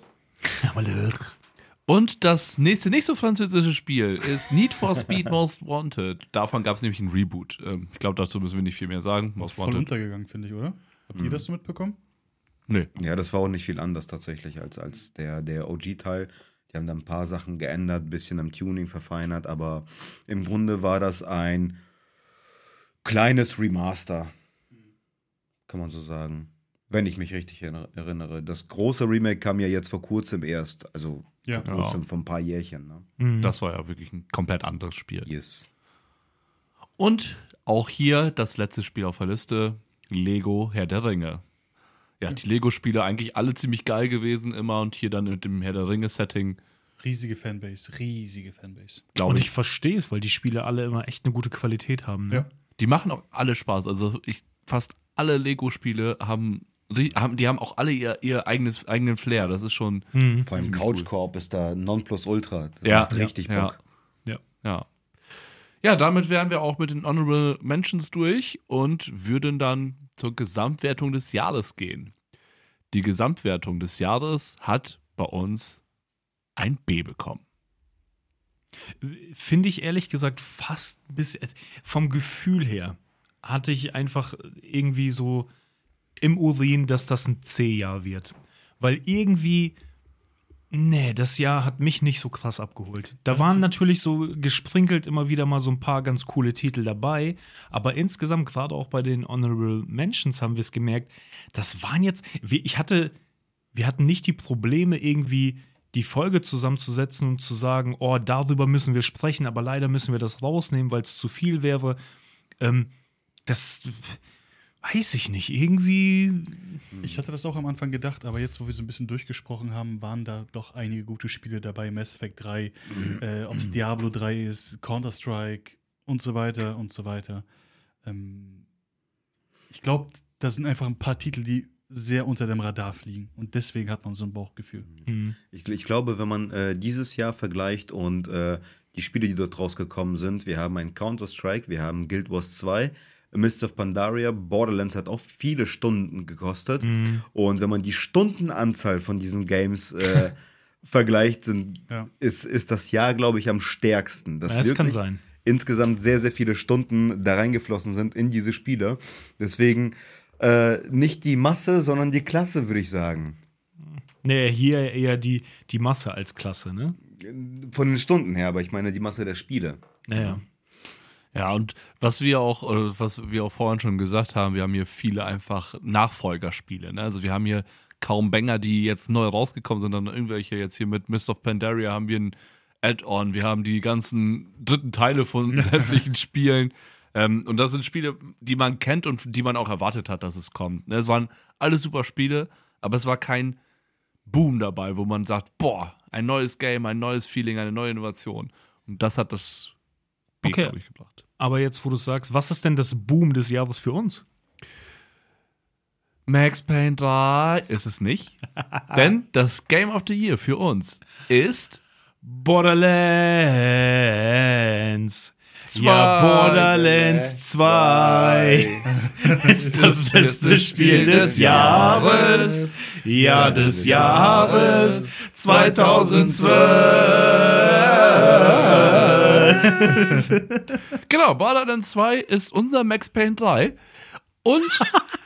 Und das nächste nicht so französische Spiel ist Need for Speed Most Wanted. Davon gab es nämlich ein Reboot. Ähm, ich glaube, dazu müssen wir nicht viel mehr sagen. Most Voll Wanted. untergegangen, finde ich, oder? Habt ihr das so mitbekommen? Nee. Ja, das war auch nicht viel anders tatsächlich als, als der, der O G-Teil. Die haben da ein paar Sachen geändert, ein bisschen am Tuning verfeinert, aber im Grunde war das ein kleines Remaster. Kann man so sagen. Wenn ich mich richtig erinnere. Das große Remake kam ja jetzt vor kurzem erst. Also Ja. vor kurzem, vor ein paar Jährchen. Ne? Mhm. Das war ja wirklich ein komplett anderes Spiel. Yes. Und auch hier das letzte Spiel auf der Liste: Lego Herr der Ringe. Ja, die Lego-Spiele eigentlich alle ziemlich geil gewesen immer und hier dann mit dem Herr der Ringe-Setting, Riesige Fanbase, riesige Fanbase. glaube Und ich. ich verstehe es, weil die Spiele alle immer echt eine gute Qualität haben. Ne? Ja. Die machen auch alle Spaß. Also ich, fast alle Lego-Spiele haben, haben, die haben auch alle ihr, ihr eigenes, eigenen Flair. Das ist schon, Mhm. Vor allem Ziemlich Couch Corp ist da Nonplusultra. Das Ja, macht richtig ja. Bock. Ja. ja. Ja, damit wären wir auch mit den Honorable Mentions durch und würden dann zur Gesamtwertung des Jahres gehen. Die Gesamtwertung des Jahres hat bei uns ein B bekommen. Finde ich ehrlich gesagt fast bis vom Gefühl her hatte ich einfach irgendwie so im Urin, dass das ein C-Jahr wird. Weil irgendwie, nee, das Jahr hat mich nicht so krass abgeholt. Da waren natürlich so gesprinkelt immer wieder mal so ein paar ganz coole Titel dabei, aber insgesamt, gerade auch bei den Honorable Mentions haben wir es gemerkt, das waren jetzt, ich hatte, wir hatten nicht die Probleme irgendwie die Folge zusammenzusetzen und zu sagen, oh, darüber müssen wir sprechen, aber leider müssen wir das rausnehmen, weil es zu viel wäre. Ähm, das weiß ich nicht. Irgendwie. Ich hatte das auch am Anfang gedacht, aber jetzt, wo wir so ein bisschen durchgesprochen haben, waren da doch einige gute Spiele dabei. Mass Effect drei, äh, ob es Diablo drei ist, Counter-Strike und so weiter und so weiter. Ähm, ich glaube, da sind einfach ein paar Titel, die sehr unter dem Radar fliegen. Und deswegen hat man so ein Bauchgefühl. Hm. Ich, ich glaube, wenn man äh, dieses Jahr vergleicht und äh, die Spiele, die dort rausgekommen sind, wir haben ein Counter-Strike, wir haben Guild Wars zwei, Mists of Pandaria, Borderlands hat auch viele Stunden gekostet. Mhm. Und wenn man die Stundenanzahl von diesen Games äh, vergleicht, sind, Ja. ist, ist das Jahr, glaube ich, am stärksten. Dass Ja, es kann wirklich sein. insgesamt sehr, sehr viele Stunden da reingeflossen sind in diese Spiele. Deswegen äh, nicht die Masse, sondern die Klasse, würde ich sagen. Nee, hier eher die, die Masse als Klasse, ne? Von den Stunden her, aber ich meine die Masse der Spiele. Naja. Ja, und was wir auch, oder was wir auch vorhin schon gesagt haben, wir haben hier viele einfach Nachfolgerspiele. Ne? Also wir haben hier kaum Banger, die jetzt neu rausgekommen sind, sondern irgendwelche jetzt hier mit Mist of Pandaria haben wir ein Add-on, wir haben die ganzen dritten Teile von sämtlichen Spielen. Ähm, und das sind Spiele, die man kennt und die man auch erwartet hat, dass es kommt. Ne? Es waren alles super Spiele, aber es war kein Boom dabei, wo man sagt, boah, ein neues Game, ein neues Feeling, eine neue Innovation. Und das hat das B, Okay. glaube ich, gebracht. Aber jetzt, wo du sagst, was ist denn das Boom des Jahres für uns? Max Payne drei ist es nicht. Denn das Game of the Year für uns ist Borderlands. Zwei. Ja, Borderlands zwei ist das beste Spiel des Jahres. Ja, des Jahres zweitausendzwölf. Genau, Borderlands zwei ist unser Max Payne drei. Und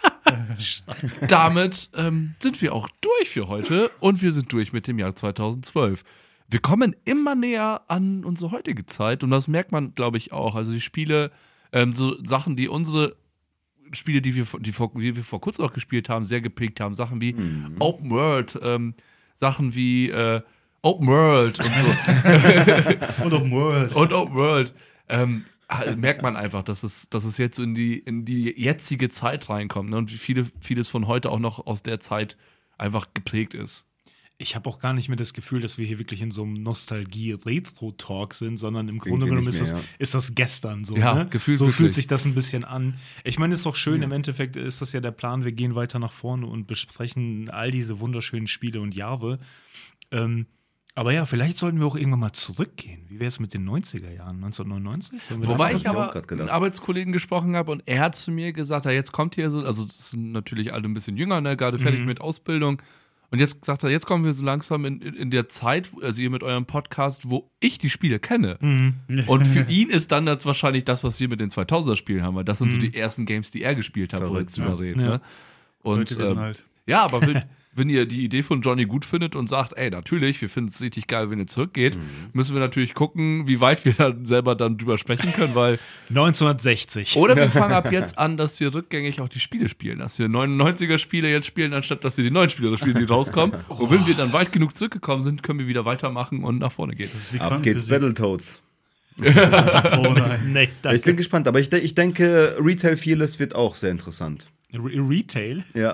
damit ähm, sind wir auch durch für heute. Und wir sind durch mit dem Jahr zweitausendzwölf. Wir kommen immer näher an unsere heutige Zeit. Und das merkt man, glaube ich, auch. Also die Spiele, ähm, so Sachen, die unsere Spiele, die wir, die, vor, die wir vor kurzem noch gespielt haben, sehr geprägt haben. Sachen wie Mhm. Open World, ähm, Sachen wie äh, Open World und so. Und Open World. und Open World. Ähm, merkt man einfach, dass es, dass es jetzt so in die, in die jetzige Zeit reinkommt, ne? Und wie viele, vieles von heute auch noch aus der Zeit einfach geprägt ist. Ich habe auch gar nicht mehr das Gefühl, dass wir hier wirklich in so einem Nostalgie-Retro-Talk sind, sondern im Grunde Irgendwie genommen nicht ist, mehr, das, ja. ist das gestern so. Ja, ne? gefühlt so wirklich. fühlt sich das ein bisschen an. Ich meine, es ist doch schön, im Endeffekt ist das ja der Plan, wir gehen weiter nach vorne und besprechen all diese wunderschönen Spiele und Jahre. Ähm, aber ja, vielleicht sollten wir auch irgendwann mal zurückgehen. Wie wäre es mit den neunziger Jahren, neunzehnhundertneunundneunzig? Sollen wir da Wobei mal- ich hab ich auch aber grad gedacht. mit einem Arbeitskollegen gesprochen habe und er hat zu mir gesagt, ja, jetzt kommt hier so, also das sind natürlich alle ein bisschen jünger, ne, gerade fertig Mhm. mit Ausbildung. Und jetzt sagt er, jetzt kommen wir so langsam in, in, in der Zeit, also ihr mit eurem Podcast, wo ich die Spiele kenne. Mhm. Und für ihn ist dann das wahrscheinlich das, was wir mit den zweitausender-Spielen haben, weil das sind so Mhm. die ersten Games, die er gespielt hat, wo wir Verrückt, jetzt drüber reden. Ja. Ne? Und Leute, wir sind ähm, halt. ja, aber wenn, wenn ihr die Idee von Johnny gut findet und sagt, ey, natürlich, wir finden es richtig geil, wenn ihr zurückgeht, müssen wir natürlich gucken, wie weit wir dann selber dann drüber sprechen können, weil neunzehnhundertsechzig. oder wir fangen ab jetzt an, dass wir rückgängig auch die Spiele spielen, dass wir neunundneunziger-Spiele jetzt spielen, anstatt dass wir die neuen Spiele spielen, die rauskommen. Und wenn wir dann weit genug zurückgekommen sind, können wir wieder weitermachen und nach vorne gehen. Das ist wie Ab geht's, Quantenphysik. Battletoads. Oh nein. Nee, Ich danke. bin gespannt, aber ich, de- ich denke, Retail Fearless wird auch sehr interessant. Re Retail? Ja.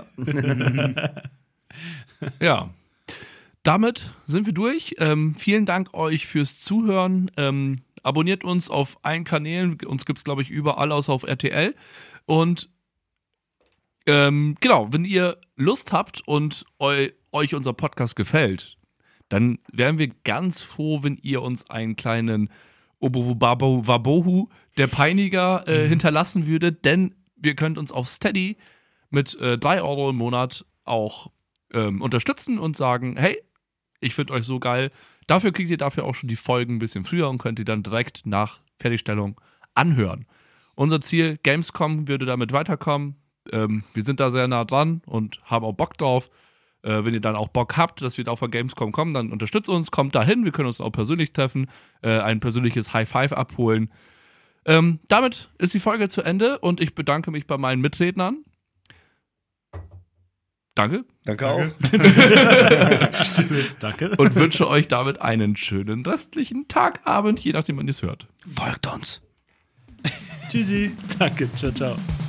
Ja. Damit sind wir durch. Ähm, vielen Dank euch fürs Zuhören. Ähm, abonniert uns auf allen Kanälen. Uns gibt es, glaube ich, überall außer auf R T L. Und ähm, genau, wenn ihr Lust habt und eu euch unser Podcast gefällt, dann wären wir ganz froh, wenn ihr uns einen kleinen Obowabohu, der Peiniger, äh, hinterlassen würdet. Denn wir könnt uns auf Steady mit äh, drei Euro im Monat auch ähm, unterstützen und sagen, hey, ich finde euch so geil. Dafür kriegt ihr dafür auch schon die Folgen ein bisschen früher und könnt ihr dann direkt nach Fertigstellung anhören. Unser Ziel, Gamescom, würde damit weiterkommen. Ähm, wir sind da sehr nah dran und haben auch Bock drauf. Äh, wenn ihr dann auch Bock habt, dass wir da auf der Gamescom kommen, dann unterstützt uns, kommt da hin. Wir können uns auch persönlich treffen, äh, ein persönliches High Five abholen. Ähm, damit ist die Folge zu Ende und ich bedanke mich bei meinen Mitrednern. Danke. Danke auch. Danke. Und wünsche euch damit einen schönen restlichen Tag, Abend, je nachdem, wann ihr es hört. Folgt uns. Tschüssi. Danke. Ciao, ciao.